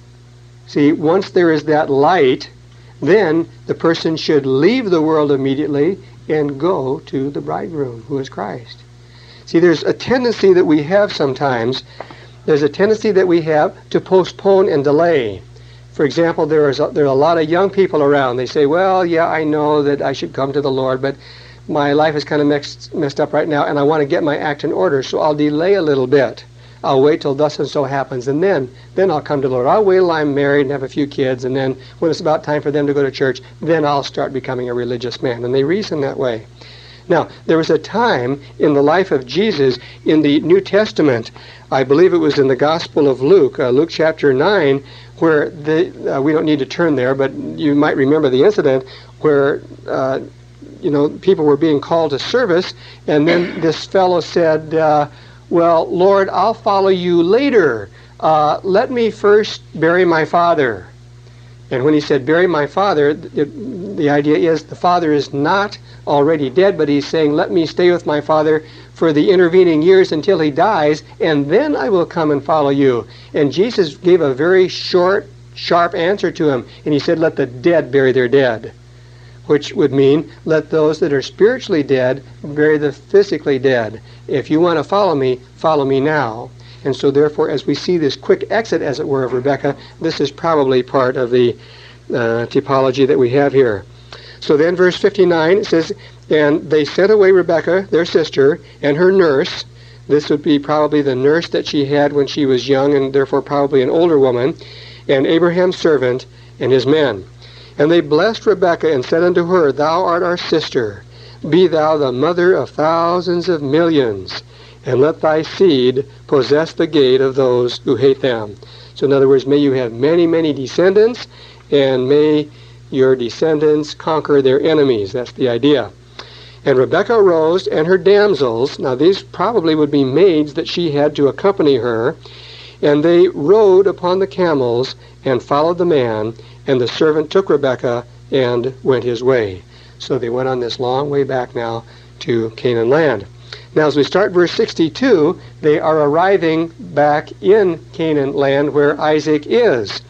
see, once there is that light, then the person should leave the world immediately and go to the bridegroom, who is Christ. See, there's a tendency that we have sometimes, there's a tendency that we have to postpone and delay. For example, there is a, there are a lot of young people around. They say, well, yeah, I know that I should come to the Lord, but my life is kind of mixed, messed up right now, and I want to get my act in order, so I'll delay a little bit. I'll wait till thus and so happens, and then then I'll come to the Lord. I'll wait till I'm married and have a few kids, and then when it's about time for them to go to church, then I'll start becoming a religious man. And they reason that way. Now, there was a time in the life of Jesus in the New Testament, I believe it was in the Gospel of Luke, uh, Luke chapter nine, where the, uh, we don't need to turn there, but you might remember the incident where uh, you know, people were being called to service, and then this fellow said, uh, well, Lord, I'll follow you later. Uh, let me first bury my father. And when he said, bury my father, it, the idea is the father is not already dead, but he's saying, let me stay with my father for the intervening years until he dies, and then I will come and follow you. And Jesus gave a very short, sharp answer to him, and he said, let the dead bury their dead. Which would mean, let those that are spiritually dead bury the physically dead. If you want to follow me, follow me now. And so therefore, as we see this quick exit, as it were, of Rebekah, this is probably part of the uh, typology that we have here. So then verse fifty-nine, it says, and they sent away Rebekah, their sister, and her nurse. This would be probably the nurse that she had when she was young, and therefore probably an older woman, and Abraham's servant and his men. And they blessed Rebekah and said unto her, thou art our sister. Be thou the mother of thousands of millions, and let thy seed possess the gate of those who hate them. So in other words, may you have many, many descendants, and may your descendants conquer their enemies. That's the idea. And Rebekah arose, and her damsels, now these probably would be maids that she had to accompany her, and they rode upon the camels and followed the man, and the servant took Rebekah and went his way. So they went on this long way back now to Canaan land. Now as we start verse sixty-two, they are arriving back in Canaan land where Isaac is.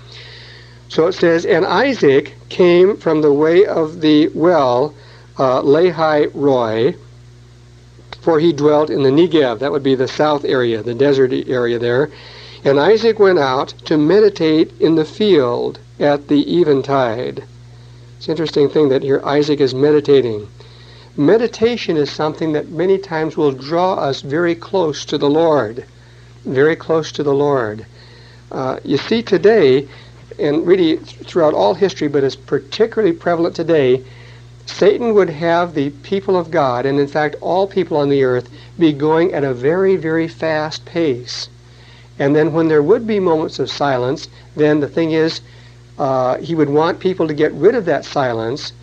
So it says, and Isaac came from the way of the well, uh, Lahai Roi, for he dwelt in the Negev. That would be the south area, the desert area there. And Isaac went out to meditate in the field at the eventide. It's an interesting thing that here Isaac is meditating. Meditation is something that many times will draw us very close to the Lord. Very close to the Lord. Uh, you see today, and really throughout all history, but it's particularly prevalent today, Satan would have the people of God, and in fact all people on the earth, be going at a very, very fast pace. And then when there would be moments of silence, then the thing is, uh, he would want people to get rid of that silence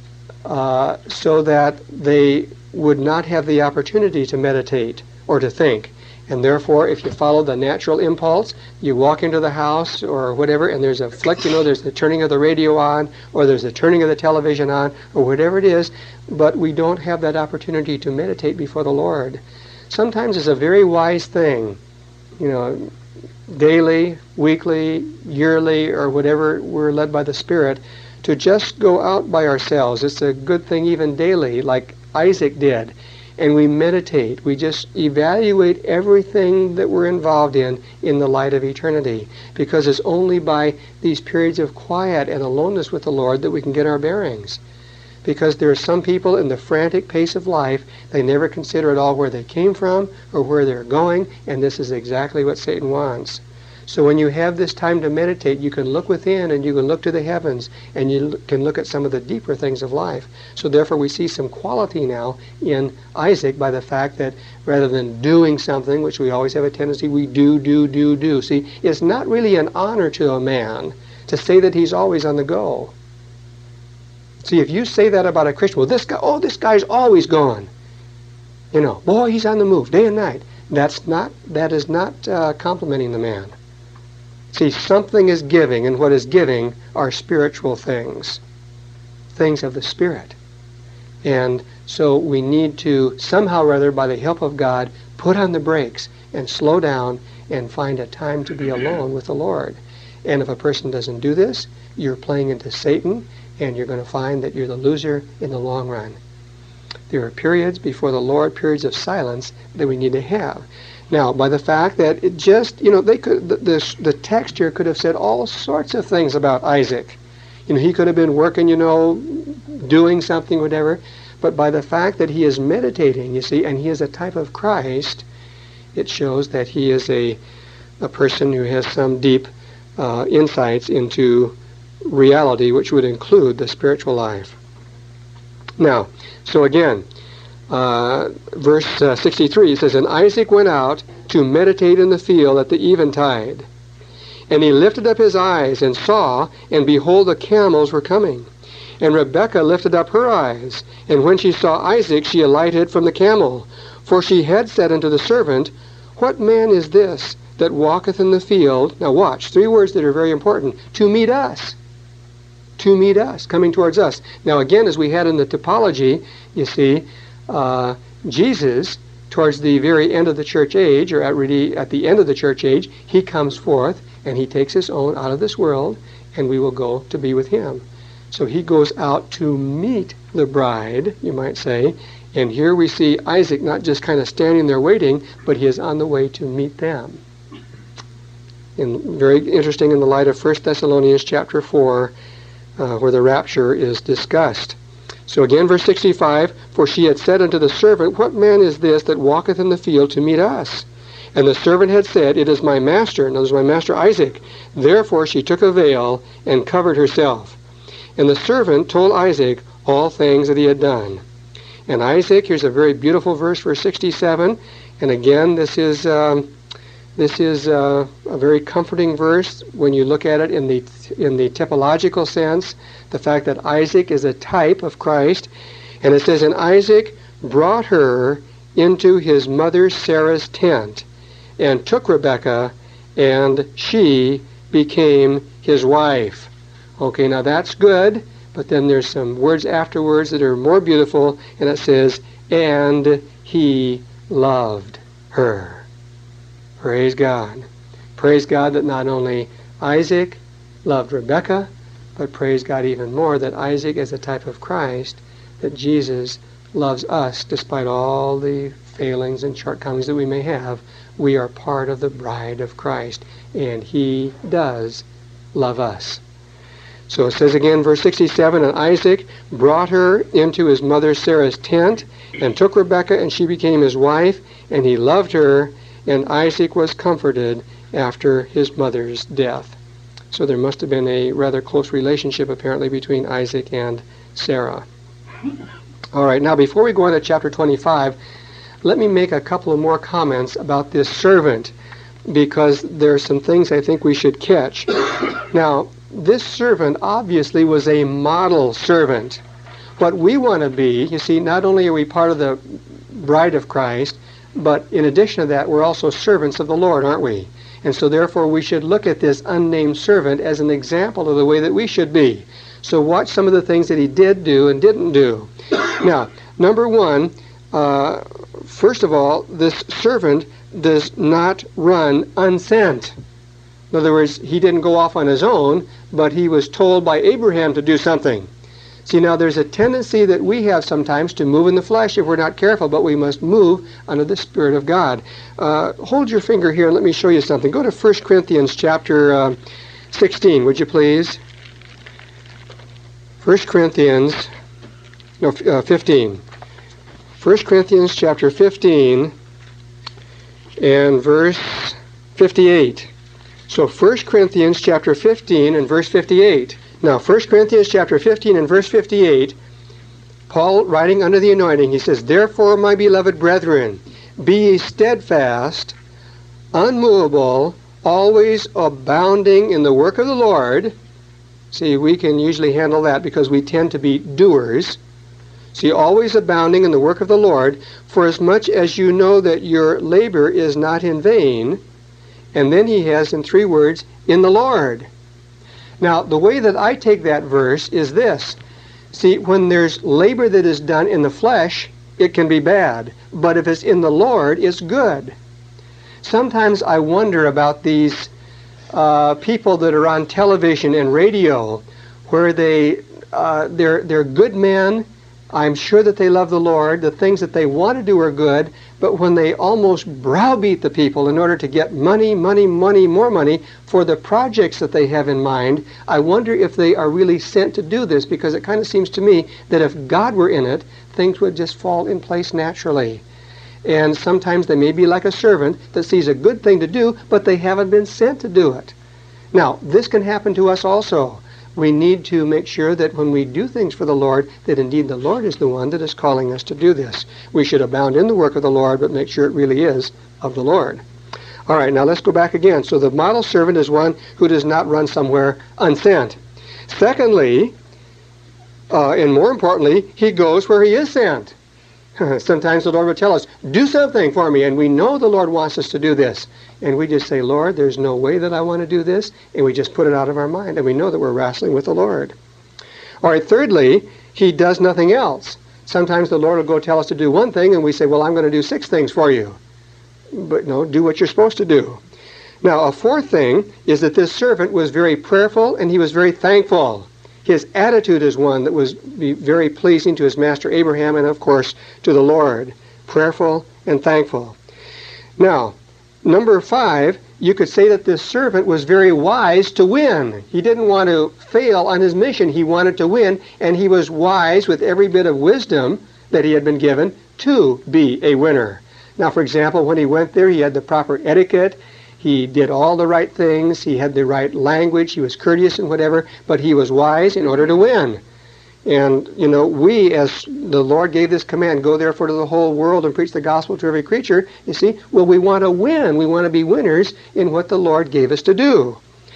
uh, so that they would not have the opportunity to meditate or to think. And therefore, if you follow the natural impulse, you walk into the house or whatever, and there's a flick, you know, there's the turning of the radio on, or there's the turning of the television on, or whatever it is, but we don't have that opportunity to meditate before the Lord. Sometimes it's a very wise thing, you know, daily, weekly, yearly, or whatever we're led by the Spirit, to just go out by ourselves. It's a good thing even daily, like Isaac did. And we meditate. We just evaluate everything that we're involved in in the light of eternity. Because it's only by these periods of quiet and aloneness with the Lord that we can get our bearings. Because there are some people in the frantic pace of life, they never consider at all where they came from or where they're going, and this is exactly what Satan wants. So when you have this time to meditate, you can look within and you can look to the heavens and you can look at some of the deeper things of life. So therefore we see some quality now in Isaac by the fact that rather than doing something, which we always have a tendency, we do, do, do, do. See, it's not really an honor to a man to say that he's always on the go. See, if you say that about a Christian, well, this guy, oh, this guy's always gone. You know, boy, he's on the move day and night. That's not, that is not uh, complimenting the man. See, something is giving, and what is giving are spiritual things, things of the Spirit. And so we need to somehow or other, by the help of God, put on the brakes and slow down and find a time to be alone with the Lord. And if a person doesn't do this, you're playing into Satan, and you're going to find that you're the loser in the long run. There are periods before the Lord, periods of silence that we need to have. Now, by the fact that it just, you know, they could, the, the, the text here could have said all sorts of things about Isaac. You know, he could have been working, you know, doing something, whatever. But by the fact that he is meditating, you see, and he is a type of Christ, it shows that he is a, a person who has some deep uh, insights into reality, which would include the spiritual life. Now, so again, Uh, verse uh, sixty-three says, "And Isaac went out to meditate in the field at the eventide. And he lifted up his eyes and saw, and behold, the camels were coming. And Rebekah lifted up her eyes, and when she saw Isaac, she alighted from the camel. For she had said unto the servant, What man is this that walketh in the field?" Now watch, three words that are very important. "To meet us." To meet us, coming towards us. Now again, as we had in the typology, you see, Uh, Jesus, towards the very end of the church age, or at really at the end of the church age, he comes forth and he takes his own out of this world, and we will go to be with him. So he goes out to meet the bride, you might say, and here we see Isaac not just kind of standing there waiting, but he is on the way to meet them. And very interesting in the light of First Thessalonians chapter four, uh, where the rapture is discussed. So again, verse sixty-five, "For she had said unto the servant, What man is this that walketh in the field to meet us? And the servant had said, It is my master," and that was my master Isaac. "Therefore she took a veil and covered herself. And the servant told Isaac all things that he had done." And Isaac, here's a very beautiful verse, verse sixty-seven. And again, this is um, this is uh, a very comforting verse when you look at it in the in the typological sense. The fact that Isaac is a type of Christ. And it says, "And Isaac brought her into his mother Sarah's tent, and took Rebekah, and she became his wife." Okay, now that's good, but then there's some words afterwards that are more beautiful, and it says, "And he loved her." Praise God. Praise God that not only Isaac loved Rebekah, but praise God even more that Isaac is a type of Christ, that Jesus loves us despite all the failings and shortcomings that we may have. We are part of the bride of Christ, and he does love us. So it says again, verse sixty-seven, "And Isaac brought her into his mother Sarah's tent, and took Rebekah, and she became his wife, and he loved her, and Isaac was comforted after his mother's death." So there must have been a rather close relationship, apparently, between Isaac and Sarah. All right, now before we go on to chapter twenty-five, let me make a couple of more comments about this servant. because there are some things I think we should catch. Now, this servant obviously was a model servant. What we want to be, you see, not only are we part of the bride of Christ, but in addition to that, we're also servants of the Lord, aren't we? And so therefore we should look at this unnamed servant as an example of the way that we should be. So watch some of the things that he did do and didn't do. Now, number one, uh, first of all, this servant does not run unsent. In other words, he didn't go off on his own, but he was told by Abraham to do something. See, now there's a tendency that we have sometimes to move in the flesh if we're not careful, but we must move under the Spirit of God. Uh, hold your finger here and let me show you something. Go to First Corinthians chapter uh, sixteen, would you please? First Corinthians, no, uh, fifteen. First Corinthians chapter fifteen and verse fifty-eight. So First Corinthians chapter fifteen and verse fifty-eight. Now, First Corinthians chapter fifteen and verse fifty-eight, Paul writing under the anointing, he says, "Therefore, my beloved brethren, be ye steadfast, unmovable, always abounding in the work of the Lord." See, we can usually handle that because we tend to be doers. See, always abounding in the work of the Lord, for as much as you know that your labor is not in vain. And then he has in three words, in the Lord. Now, the way that I take that verse is this. See, when there's labor that is done in the flesh, it can be bad. But if it's in the Lord, it's good. Sometimes I wonder about these uh, people that are on television and radio, where they, uh, they're, they're good men. I'm sure that they love the Lord. The things that they want to do are good. But when they almost browbeat the people in order to get money, money, money, more money for the projects that they have in mind, I wonder if they are really sent to do this, because it kind of seems to me that if God were in it, things would just fall in place naturally. And sometimes they may be like a servant that sees a good thing to do, but they haven't been sent to do it. Now, this can happen to us also. We need to make sure that when we do things for the Lord, that indeed the Lord is the one that is calling us to do this. We should abound in the work of the Lord, but make sure it really is of the Lord. All right, now let's go back again. So the model servant is one who does not run somewhere unsent. Secondly, uh, and more importantly, he goes where he is sent. Sometimes the Lord will tell us, do something for me, and we know the Lord wants us to do this. And we just say, Lord, there's no way that I want to do this, and we just put it out of our mind, and we know that we're wrestling with the Lord. All right, thirdly, he does nothing else. Sometimes the Lord will go tell us to do one thing, and we say, well, I'm going to do six things for you. But no, do what you're supposed to do. Now, a fourth thing is that this servant was very prayerful, and he was very thankful. His attitude is one that was very pleasing to his master Abraham and, of course, to the Lord. Prayerful and thankful. Now, number five, you could say that this servant was very wise to win. He didn't want to fail on his mission. He wanted to win, and he was wise with every bit of wisdom that he had been given to be a winner. Now, for example, when he went there, he had the proper etiquette. He did all the right things. He had the right language. He was courteous and whatever, but he was wise in order to win. And, you know, we, as the Lord gave this command, go therefore to the whole world and preach the gospel to every creature, you see, well, we want to win. We want to be winners in what the Lord gave us to do.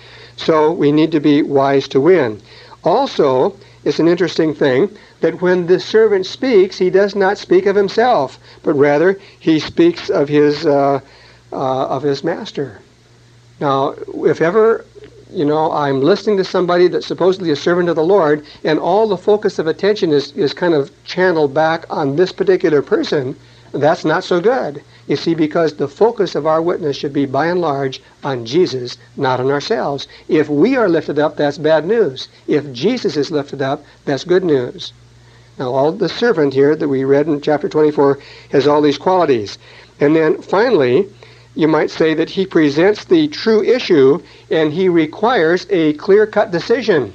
So we need to be wise to win. Also, it's an interesting thing that when the servant speaks, he does not speak of himself, but rather he speaks of his uh, uh, of his master. Now, if ever, you know, I'm listening to somebody that's supposedly a servant of the Lord, and all the focus of attention is, is kind of channeled back on this particular person, that's not so good. You see, because the focus of our witness should be by and large on Jesus, not on ourselves. If we are lifted up, that's bad news. If Jesus is lifted up, that's good news. Now, all the servant here that we read in chapter twenty-four has all these qualities. And then finally, you might say that he presents the true issue and he requires a clear-cut decision.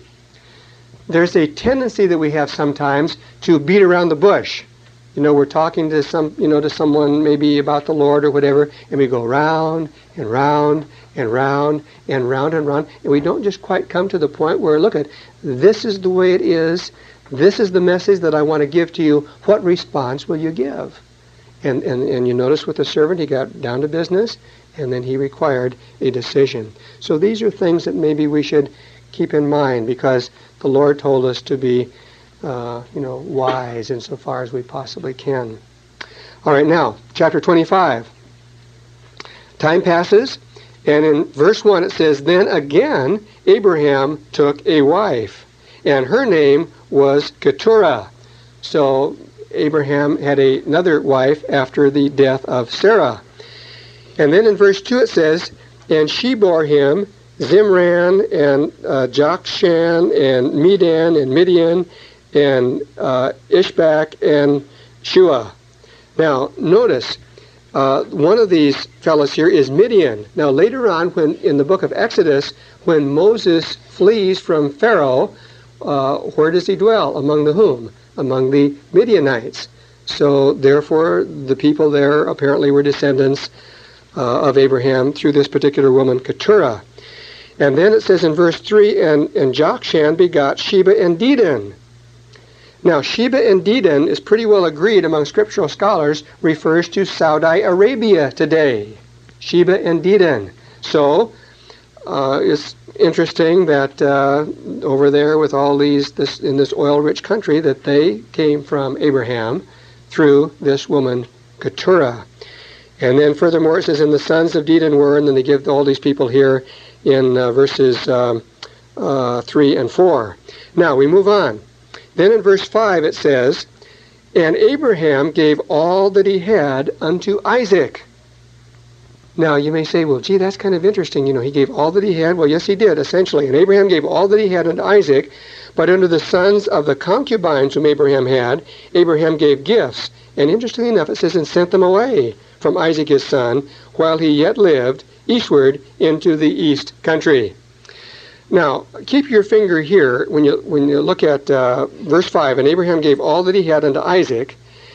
There's a tendency that we have sometimes to beat around the bush. You know, we're talking to some, you know, to someone maybe about the Lord or whatever, and we go round and round and round and round and round, and we don't just quite come to the point where, look at, this is the way it is. This is the message that I want to give to you. What response will you give? And, and and you notice with the servant, he got down to business, and then he required a decision. So these are things that maybe we should keep in mind, because the Lord told us to be, uh, you know, wise insofar as we possibly can. All right, now, chapter twenty-five. Time passes, and in verse one it says, "Then again Abraham took a wife, and her name was Keturah." So Abraham had a, another wife after the death of Sarah. And then in verse two it says, "And she bore him Zimran and uh, Jokshan and Medan and Midian and uh, Ishbak and Shua." Now notice, uh, one of these fellows here is Midian. Now later on, when in the book of Exodus, when Moses flees from Pharaoh, uh, where does he dwell? Among the whom? Among the Midianites. So therefore the people there apparently were descendants uh, of Abraham through this particular woman, Keturah. And then it says in verse three, and, and Jokshan begot Sheba and Dedan. Now Sheba and Dedan is pretty well agreed among scriptural scholars, refers to Saudi Arabia today. Sheba and Dedan. So uh, it's interesting that uh, over there with all these, this in this oil-rich country, that they came from Abraham through this woman, Keturah. And then furthermore it says, "And the sons of Dedan were," and then they give all these people here in uh, verses um, uh, three and four. Now we move on. Then in verse five it says, "And Abraham gave all that he had unto Isaac." Now you may say, well, gee, that's kind of interesting. You know, he gave all that he had. Well, yes, he did, essentially. And Abraham gave all that he had unto Isaac, but unto the sons of the concubines whom Abraham had, Abraham gave gifts. And interestingly enough, it says, "And sent them away from Isaac his son, while he yet lived, eastward into the east country." Now, keep your finger here when you when you look at uh, verse five. "And Abraham gave all that he had unto Isaac."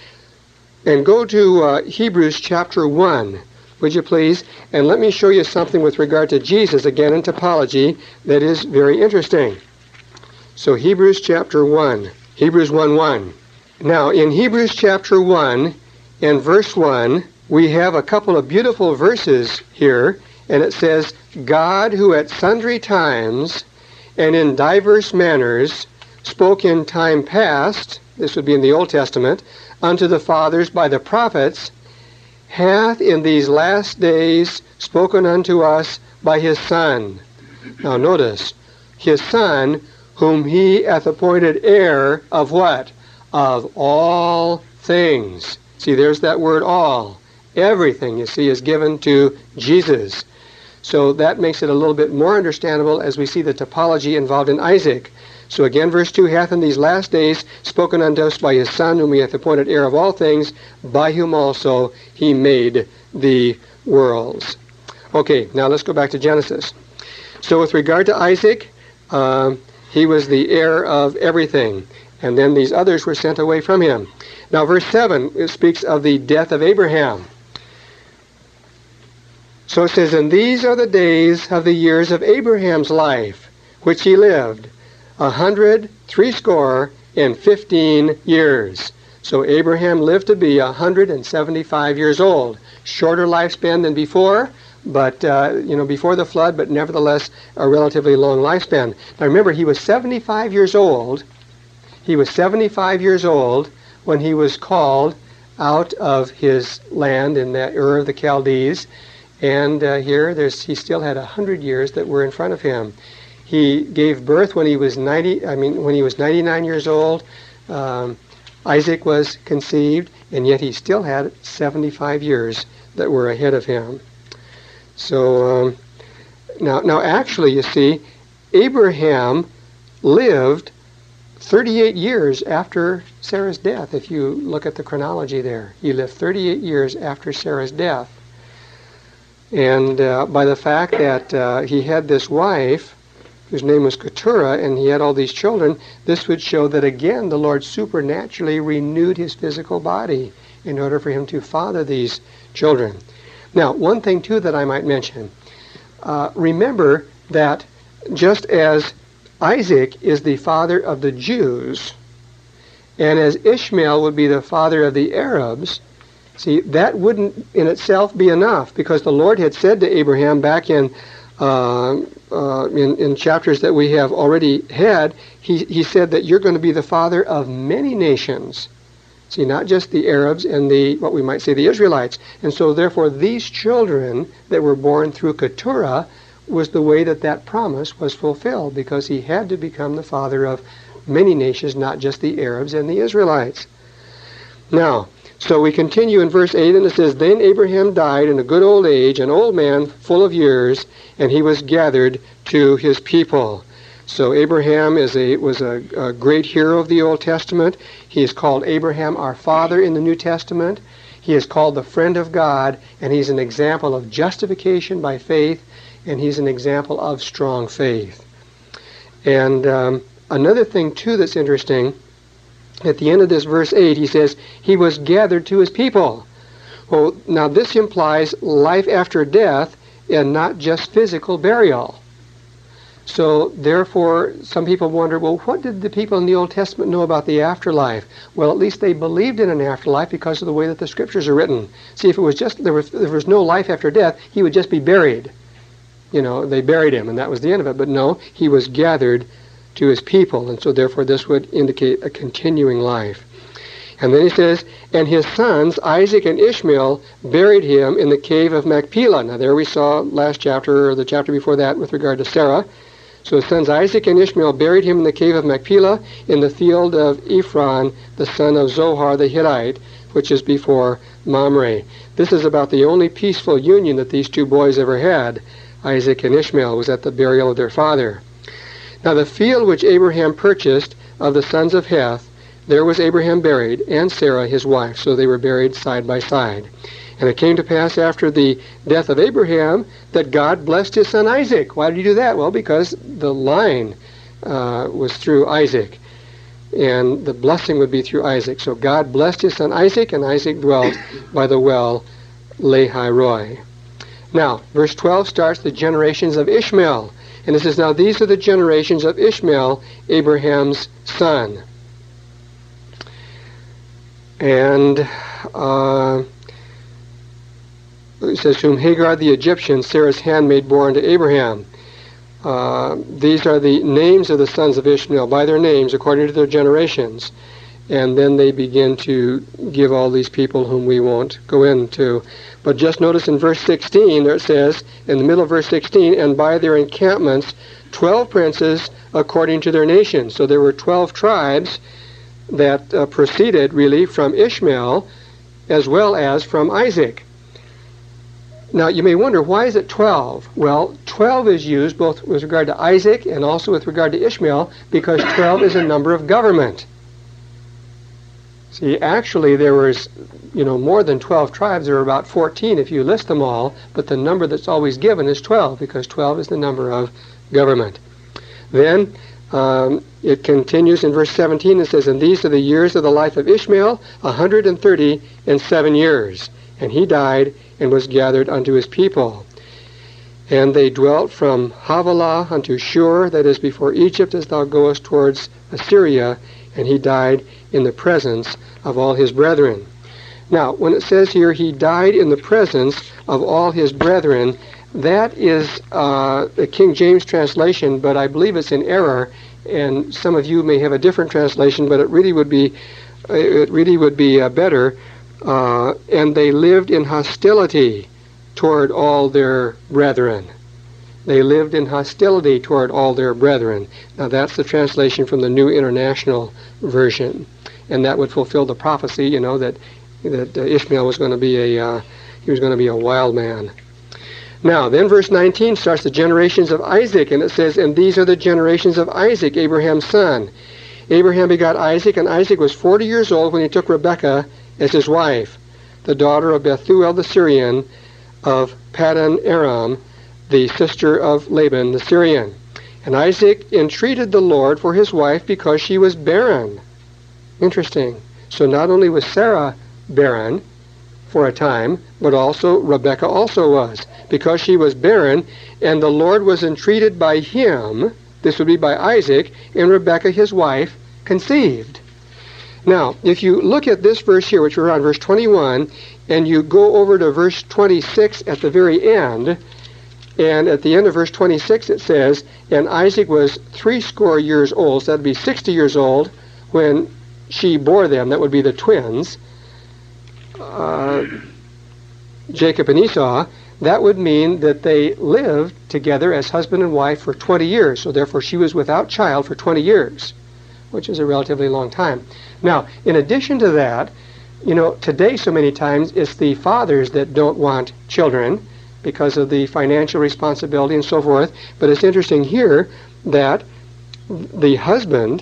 And go to uh, Hebrews chapter one, would you please? And let me show you something with regard to Jesus, again in typology, that is very interesting. So Hebrews chapter one, Hebrews one one. Now, in Hebrews chapter one, in verse one, we have a couple of beautiful verses here, and it says, "God, who at sundry times and in diverse manners spoke in time past," this would be in the Old Testament, "unto the fathers by the prophets, hath in these last days spoken unto us by his Son." Now notice, his Son, whom he hath appointed heir of what? Of all things. See, there's that word all. Everything, you see, is given to Jesus. So that makes it a little bit more understandable as we see the typology involved in Isaac. So again, verse two, "Hath in these last days spoken unto us by his Son, whom he hath appointed heir of all things, by whom also he made the worlds." Okay, now let's go back to Genesis. So with regard to Isaac, uh, he was the heir of everything. And then these others were sent away from him. Now verse seven, it speaks of the death of Abraham. So it says, "And these are the days of the years of Abraham's life, which he lived, a hundred threescore and fifteen years." So Abraham lived to be a hundred and seventy-five years old. Shorter lifespan than before, but uh, you know, before the flood, but nevertheless a relatively long lifespan. Now remember, he was seventy-five years old. He was seventy-five years old when he was called out of his land in the Ur of the Chaldees. And uh, here, there's, he still had a hundred years that were in front of him. He gave birth when he was ninety. I mean, when he was ninety-nine years old. Um, Isaac was conceived, and yet he still had seventy-five years that were ahead of him. So um, now, now, actually, you see, Abraham lived thirty-eight years after Sarah's death. If you look at the chronology there, he lived thirty-eight years after Sarah's death. And uh, by the fact that uh, he had this wife, whose name was Keturah, and he had all these children, this would show that again the Lord supernaturally renewed his physical body in order for him to father these children. Now, one thing too that I might mention, uh, remember that just as Isaac is the father of the Jews, and as Ishmael would be the father of the Arabs, See, that wouldn't in itself be enough, because the Lord had said to Abraham back in uh, uh, in, in chapters that we have already had, he, he said that you're going to be the father of many nations. See, not just the Arabs and the, what we might say, the Israelites. And so therefore these children that were born through Keturah was the way that that promise was fulfilled, because he had to become the father of many nations, not just the Arabs and the Israelites. Now, so we continue in verse eight, and it says, Then Abraham died in a good old age, an old man full of years, and he was gathered to his people. So Abraham is a, was a, a great hero of the Old Testament. He is called Abraham our father in the New Testament. He is called the friend of God, and he's an example of justification by faith, and he's an example of strong faith. And um, another thing, too, that's interesting, at the end of this verse eight, he says, he was gathered to his people. Well, now this implies life after death and not just physical burial. So therefore, some people wonder, well, what did the people in the Old Testament know about the afterlife? Well, at least they believed in an afterlife because of the way that the Scriptures are written. See, if it was just, there was, there was no life after death, he would just be buried. You know, they buried him, and that was the end of it. But no, he was gathered to his people, and so therefore this would indicate a continuing life. And then he says, and his sons, Isaac and Ishmael, buried him in the cave of Machpelah. Now there we saw last chapter, or the chapter before that, with regard to Sarah. So his sons Isaac and Ishmael buried him in the cave of Machpelah in the field of Ephron, the son of Zohar the Hittite, which is before Mamre. This is about the only peaceful union that these two boys ever had. Isaac and Ishmael was at the burial of their father. Now the field which Abraham purchased of the sons of Heth, there was Abraham buried, and Sarah his wife. So they were buried side by side. And it came to pass after the death of Abraham that God blessed his son Isaac. Why did he do that? Well, because the line uh, was through Isaac, and the blessing would be through Isaac. So God blessed his son Isaac, and Isaac dwelt by the well Lahai Roi. Now, verse twelve starts the generations of Ishmael. And it says, now these are the generations of Ishmael, Abraham's son. And uh, it says, whom Hagar the Egyptian, Sarah's handmaid, bore unto Abraham. Uh, these are the names of the sons of Ishmael, by their names, according to their generations. And then they begin to give all these people whom we won't go into. But just notice in verse sixteen, there it says, in the middle of verse sixteen, and by their encampments, twelve princes according to their nations. So there were twelve tribes that uh, proceeded, really, from Ishmael, as well as from Isaac. Now, you may wonder, why is it twelve? Well, twelve is used both with regard to Isaac and also with regard to Ishmael, because twelve is a number of government. See, actually, there was, you know, more than twelve tribes. There were about fourteen if you list them all, but the number that's always given is twelve, because twelve is the number of government. Then um, it continues in verse seventeen. It says, and these are the years of the life of Ishmael, a hundred and thirty and seven years. And he died and was gathered unto his people. And they dwelt from Havilah unto Shur, that is before Egypt, as thou goest towards Assyria. And he died in the presence of all his brethren. Now, when it says here, he died in the presence of all his brethren, that is uh, the King James translation, but I believe it's in error, and some of you may have a different translation, but it really would be, it really would be uh, better. Uh, and they lived in hostility toward all their brethren. They lived in hostility toward all their brethren. Now that's the translation from the New International Version, and that would fulfill the prophecy, you know, that that uh, Ishmael was going to be a uh, he was going to be a wild man. Now then, verse nineteen starts the generations of Isaac, and it says, and these are the generations of Isaac, Abraham's son. Abraham begot Isaac, and Isaac was forty years old when he took Rebekah as his wife, the daughter of Bethuel the Syrian, of Paddan Aram, the sister of Laban the Syrian. And Isaac entreated the Lord for his wife because she was barren. Interesting. So not only was Sarah barren for a time, but also Rebekah also was, because she was barren, and the Lord was entreated by him, this would be by Isaac, and Rebekah his wife conceived. Now, if you look at this verse here, which we're on, verse twenty-one, and you go over to verse twenty-six at the very end, and at the end of verse twenty-six it says, and Isaac was threescore years old, so that would be sixty years old when she bore them. That would be the twins, uh, Jacob and Esau. That would mean that they lived together as husband and wife for twenty years. So therefore she was without child for twenty years, which is a relatively long time. Now, in addition to that, you know, today so many times it's the fathers that don't want children because of the financial responsibility and so forth. But it's interesting here that the husband,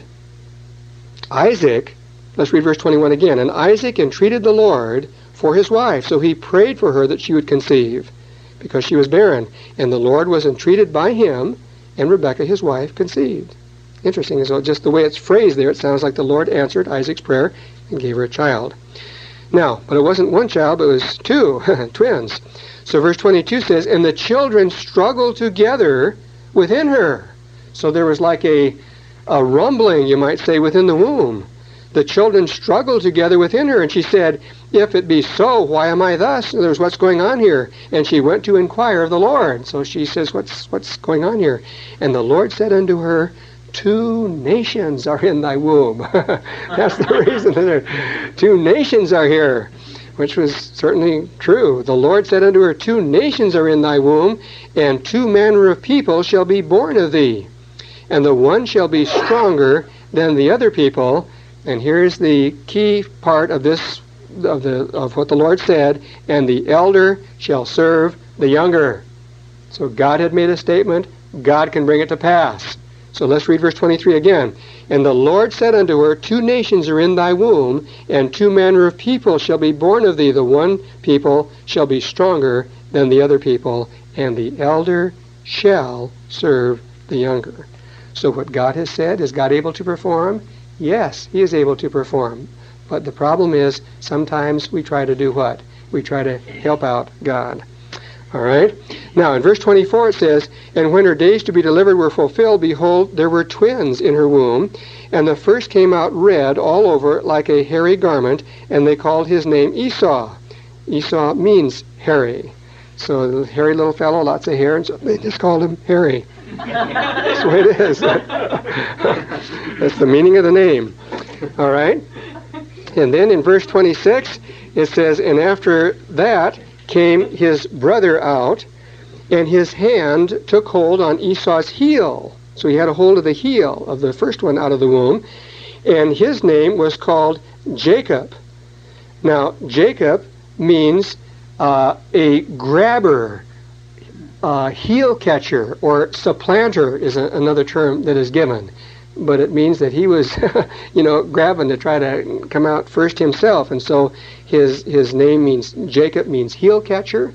Isaac, let's read verse twenty-one again. And Isaac entreated the Lord for his wife, so he prayed for her that she would conceive, because she was barren. And the Lord was entreated by him, and Rebekah, his wife, conceived. Interesting, so just the way it's phrased there, it sounds like the Lord answered Isaac's prayer and gave her a child. Now, but it wasn't one child, but it was two, twins. So verse twenty-two says, and the children struggled together within her. So there was like a, a rumbling, you might say, within the womb. The children struggled together within her, and she said, if it be so, why am I thus? In other words, what's going on here? And she went to inquire of the Lord. So she says, what's, what's going on here? And the Lord said unto her, two nations are in thy womb. That's the reason that there, two nations are here, which was certainly true. The Lord said unto her, two nations are in thy womb, and two manner of people shall be born of thee. And the one shall be stronger than the other people. And here's the key part of this, of the of what the Lord said, and the elder shall serve the younger. So God had made a statement. God can bring it to pass. So let's read verse twenty-three again. And the Lord said unto her, two nations are in thy womb, and two manner of people shall be born of thee. The one people shall be stronger than the other people, and the elder shall serve the younger. So what God has said, is God able to perform? Yes, he is able to perform. But the problem is, sometimes we try to do what? We try to help out God. All right? Now, in verse twenty-four it says, and when her days to be delivered were fulfilled, behold, there were twins in her womb, and the first came out red all over like a hairy garment, and they called his name Esau. Esau means hairy. So the hairy little fellow, lots of hair, and so they just called him Hairy. That's the way it is. That's the meaning of the name. All right? And then in verse twenty-six, it says, and after that came his brother out, and his hand took hold on Esau's heel. So he had a hold of the heel of the first one out of the womb, and his name was called Jacob. Now, Jacob means uh, a grabber, uh, heel catcher, or supplanter is a, another term that is given. But it means that he was, you know, grabbing to try to come out first himself. And so his his name means, Jacob means heel catcher,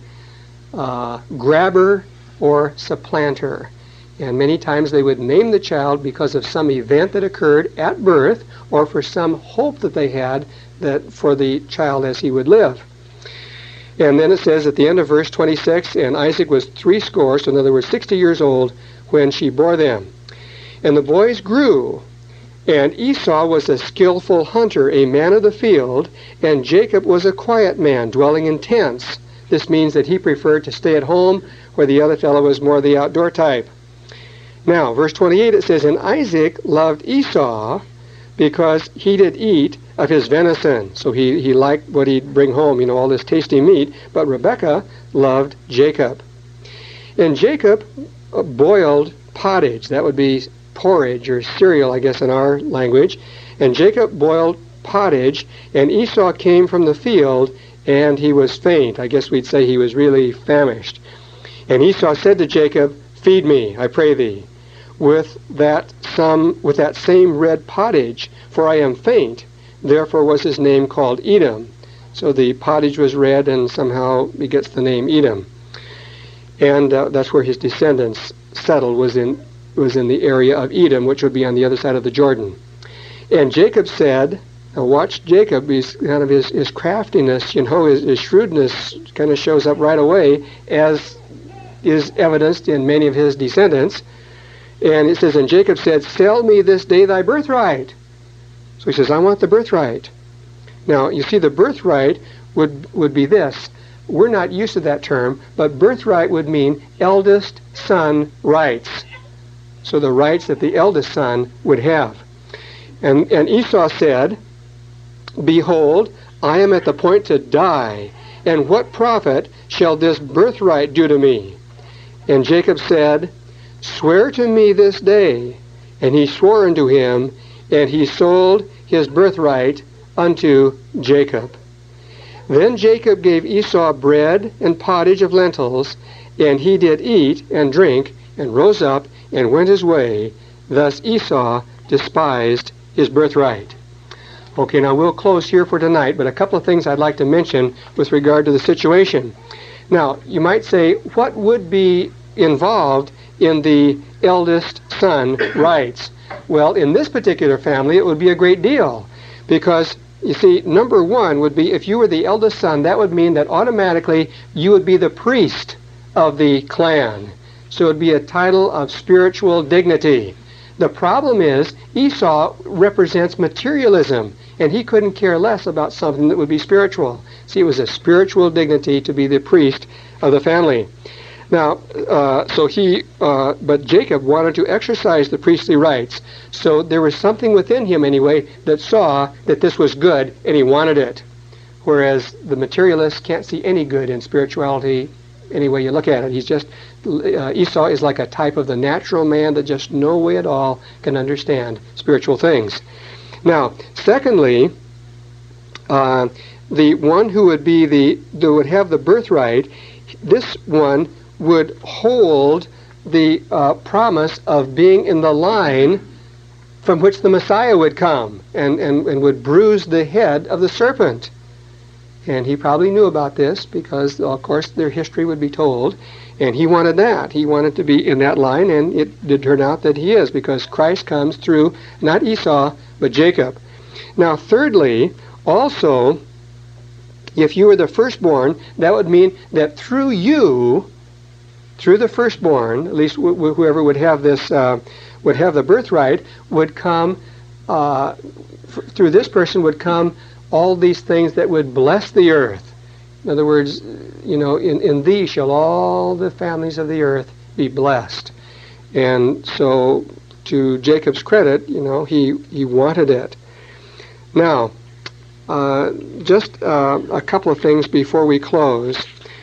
uh, grabber, or supplanter. And many times they would name the child because of some event that occurred at birth, or for some hope that they had that for the child as he would live. And then it says at the end of verse twenty-six, and Isaac was threescore, so in other words, sixty years old, when she bore them. And the boys grew, and Esau was a skillful hunter, a man of the field, and Jacob was a quiet man, dwelling in tents. This means that he preferred to stay at home, where the other fellow was more the outdoor type. Now, verse twenty-eight, it says, and Isaac loved Esau because he did eat of his venison. So he, he liked what he'd bring home, you know, all this tasty meat. But Rebekah loved Jacob. And Jacob boiled pottage. That would be porridge or cereal, I guess, in our language. And Jacob boiled pottage, and Esau came from the field, and he was faint. I guess we'd say he was really famished. And Esau said to Jacob, feed me, I pray thee, with that some with that same red pottage, for I am faint. Therefore was his name called Edom. So the pottage was red, and somehow he gets the name Edom. And uh, that's where his descendants settled, was in was in the area of Edom, which would be on the other side of the Jordan. And Jacob said, now watch Jacob, he's kind of his, his craftiness, you know, his, his shrewdness kind of shows up right away, as is evidenced in many of his descendants. And it says, and Jacob said, sell me this day thy birthright. So he says, I want the birthright. Now, you see, the birthright would, would be this. We're not used to that term, but birthright would mean eldest son rights. So the rights that the eldest son would have. And, and Esau said, "Behold, I am at the point to die, and what profit shall this birthright do to me?" And Jacob said, "Swear to me this day." And he swore unto him, and he sold his birthright unto Jacob. Then Jacob gave Esau bread and pottage of lentils, and he did eat and drink, and rose up and went his way. Thus Esau despised his birthright. Okay, now we'll close here for tonight, but a couple of things I'd like to mention with regard to the situation. Now, you might say, what would be involved in the eldest son rights? Well, in this particular family, it would be a great deal, because you see, number one would be if you were the eldest son, that would mean that automatically you would be the priest of the clan. So it would be a title of spiritual dignity. The problem is Esau represents materialism, and he couldn't care less about something that would be spiritual. See, it was a spiritual dignity to be the priest of the family. Now, uh, so he, uh, but Jacob wanted to exercise the priestly rights. So there was something within him anyway that saw that this was good, and he wanted it. Whereas the materialist can't see any good in spirituality any way you look at it. He's just, uh, Esau is like a type of the natural man that just no way at all can understand spiritual things. Now, secondly, uh, the one who would be the, that would have the birthright, this one would hold the uh, promise of being in the line from which the Messiah would come and, and, and would bruise the head of the serpent. And he probably knew about this because, of course, their history would be told. And he wanted that. He wanted to be in that line, and it did turn out that he is, because Christ comes through not Esau, but Jacob. Now, thirdly, also, if you were the firstborn, that would mean that through you, through the firstborn, at least wh- wh- whoever would have this, uh, would have the birthright, would come, uh, f- through this person would come all these things that would bless the earth. In other words, you know, in, in thee shall all the families of the earth be blessed. And so, to Jacob's credit, you know, he, he wanted it. Now, uh, just uh, a couple of things before we close.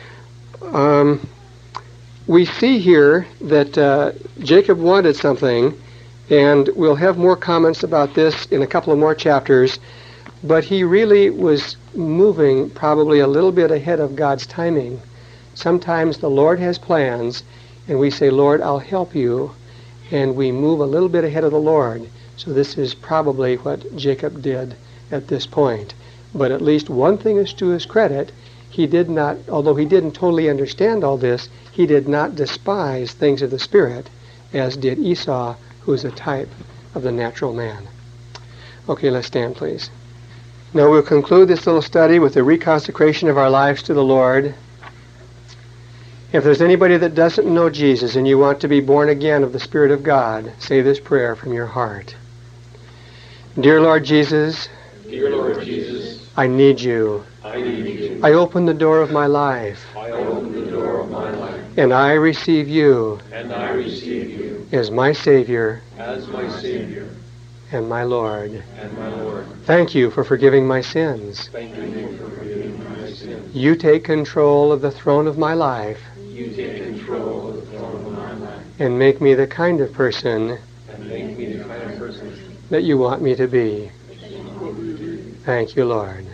Um, we see here that uh, Jacob wanted something, and we'll have more comments about this in a couple of more chapters, but he really was moving probably a little bit ahead of God's timing. Sometimes the Lord has plans, and we say, Lord, I'll help you, and we move a little bit ahead of the Lord. So this is probably what Jacob did at this point. But at least one thing is to his credit, he did not, although he didn't totally understand all this, he did not despise things of the Spirit, as did Esau, who is a type of the natural man. Okay, let's stand, please. Now we'll conclude this little study with the reconsecration of our lives to the Lord. If there's anybody that doesn't know Jesus and you want to be born again of the Spirit of God, say this prayer from your heart. Dear Lord Jesus, Dear Lord Jesus, I need you. I need you. I open the door of my life, I open the door of my life, and I receive you and I receive you as my Savior as my Savior and my Lord. and my Lord. Thank you for forgiving my sins. Thank you for forgiving my sins. You take control of the throne of my life You take control of the throne of my life and make me the kind of person and make me the kind of person that you want me to be. that you want me to be. Thank you, Lord.